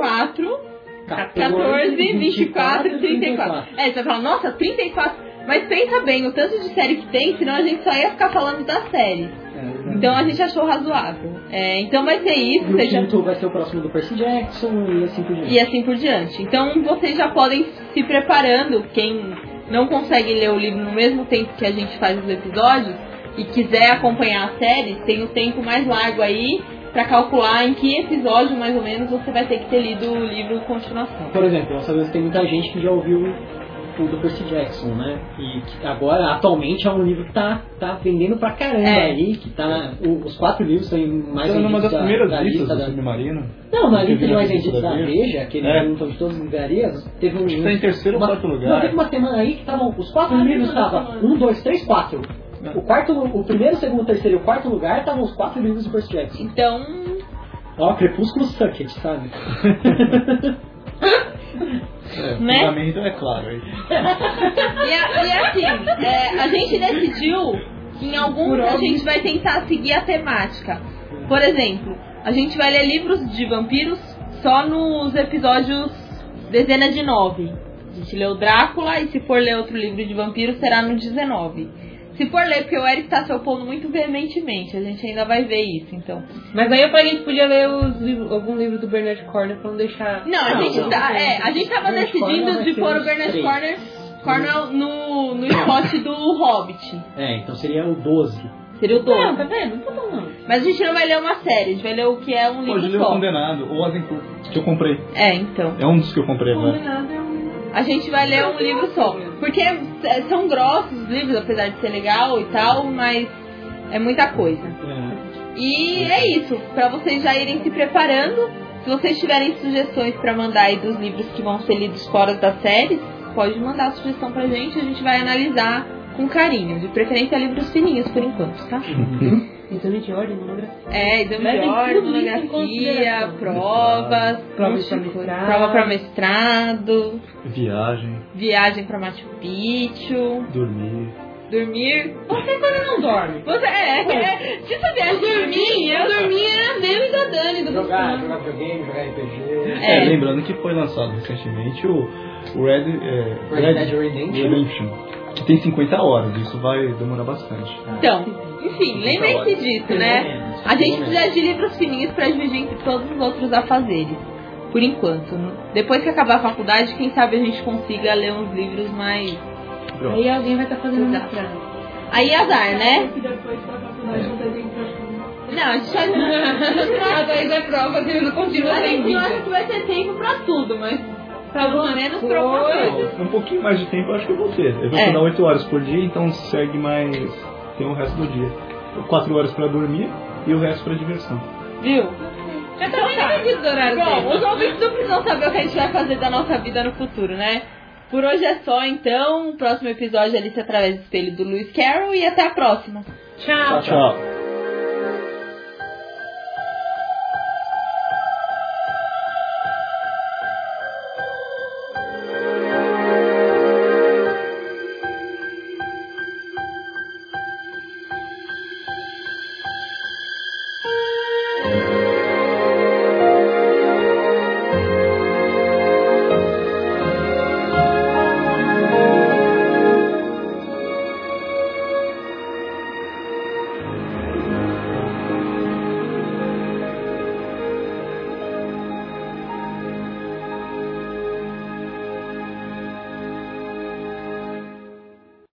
14, 24, 34. Você vai falar, nossa, 34. Mas pensa bem, o tanto de série que tem, senão a gente só ia ficar falando da série. Então a gente achou razoável. Então vai ser isso. No quinto vai ser o próximo do Percy Jackson e assim por diante. Então vocês já podem se preparando. Quem não consegue ler o livro no mesmo tempo que a gente faz os episódios e quiser acompanhar a série, tem o tempo mais largo aí pra calcular em que episódio mais ou menos você vai ter que ter lido o livro continuação. Por exemplo, nós sabemos que tem muita gente que já ouviu o do Percy Jackson, né? E que agora, atualmente, é um livro que tá vendendo pra caramba aí, que tá os 4 livros são mais vendidos uma das primeiras da listas lista do Submarino. Não, na lista de mais vendidos da Veja, que eles perguntam de todas as livrarias, teve Acho que tá em terceiro ou quarto lugar. Não, teve uma semana aí que estavam os 4 livros estavam 1, 2, 3, 4. O primeiro, o segundo, o terceiro e o quarto lugar estavam os 4 livros do Percy Jackson. Então... Crepúsculo Sucket, sabe? O fundamento é claro aí. E assim, a gente decidiu que em alguns a gente vai tentar seguir a temática. Por exemplo, a gente vai ler livros de vampiros só nos episódios dezena de 9. A gente leu Drácula e se for ler outro livro de vampiros será no 19. Se for ler, porque o Eric tá se opondo muito veementemente, a gente ainda vai ver isso, então. Mas aí a gente podia ler algum livro do Bernard Cornwell pra não deixar... A gente tava decidindo de pôr o Bernard Cornwell no spot do Hobbit. Então seria o 12. Seria o 12. Não, tá vendo? Não tô falando. Mas a gente não vai ler uma série, a gente vai ler o que é um livro só. Hoje leu o Condenado, ou Azencourt, que eu comprei. Então. É um dos que eu comprei agora. A gente vai ler um livro só. Porque são grossos os livros, apesar de ser legal e tal, mas é muita coisa. E é isso, pra vocês já irem se preparando. Se vocês tiverem sugestões pra mandar aí dos livros que vão ser lidos fora das séries, pode mandar a sugestão pra gente, a gente vai analisar com carinho. De preferência livros fininhos por enquanto, tá? Exame de ordem, monografia. Exame de ordem, monografia, provas, prova pra mestrado, viagem pra Machu Picchu, dormir. Você quando não dorme? Se você vier dormir, eu dormia mesmo e da Dani do jogar videogame, jogar RPG. Lembrando que foi lançado recentemente o Red Dead Redemption, que tem 50 horas, isso vai demorar bastante. Então, enfim, lembrem-se disso, né? A gente precisa de livros fininhos pra dividir entre todos os outros afazeres, por enquanto. Depois que acabar a faculdade, quem sabe a gente consiga ler uns livros mais... Aí alguém vai estar fazendo mestrado. Aí azar, né? Depois da faculdade não tem tempo. Não, a gente vai... Daí da prova, Deus continua sem vida. Eu acho que vai ter tempo pra tudo, mas... Pelo menos pra alguma coisa. Um pouquinho mais de tempo eu acho que eu vou ter. Eu vou estudar 8 horas por dia, então segue mais... Tem o resto do dia. 4 horas pra dormir e o resto pra diversão. Viu? Eu também não me esquecido do horário Bom, dele. os ouvintes não precisam saber o que a gente vai fazer da nossa vida no futuro, né? Por hoje é só, então. O próximo episódio é Alice através do espelho do Lewis Carroll e até a próxima. Tchau. Tchau.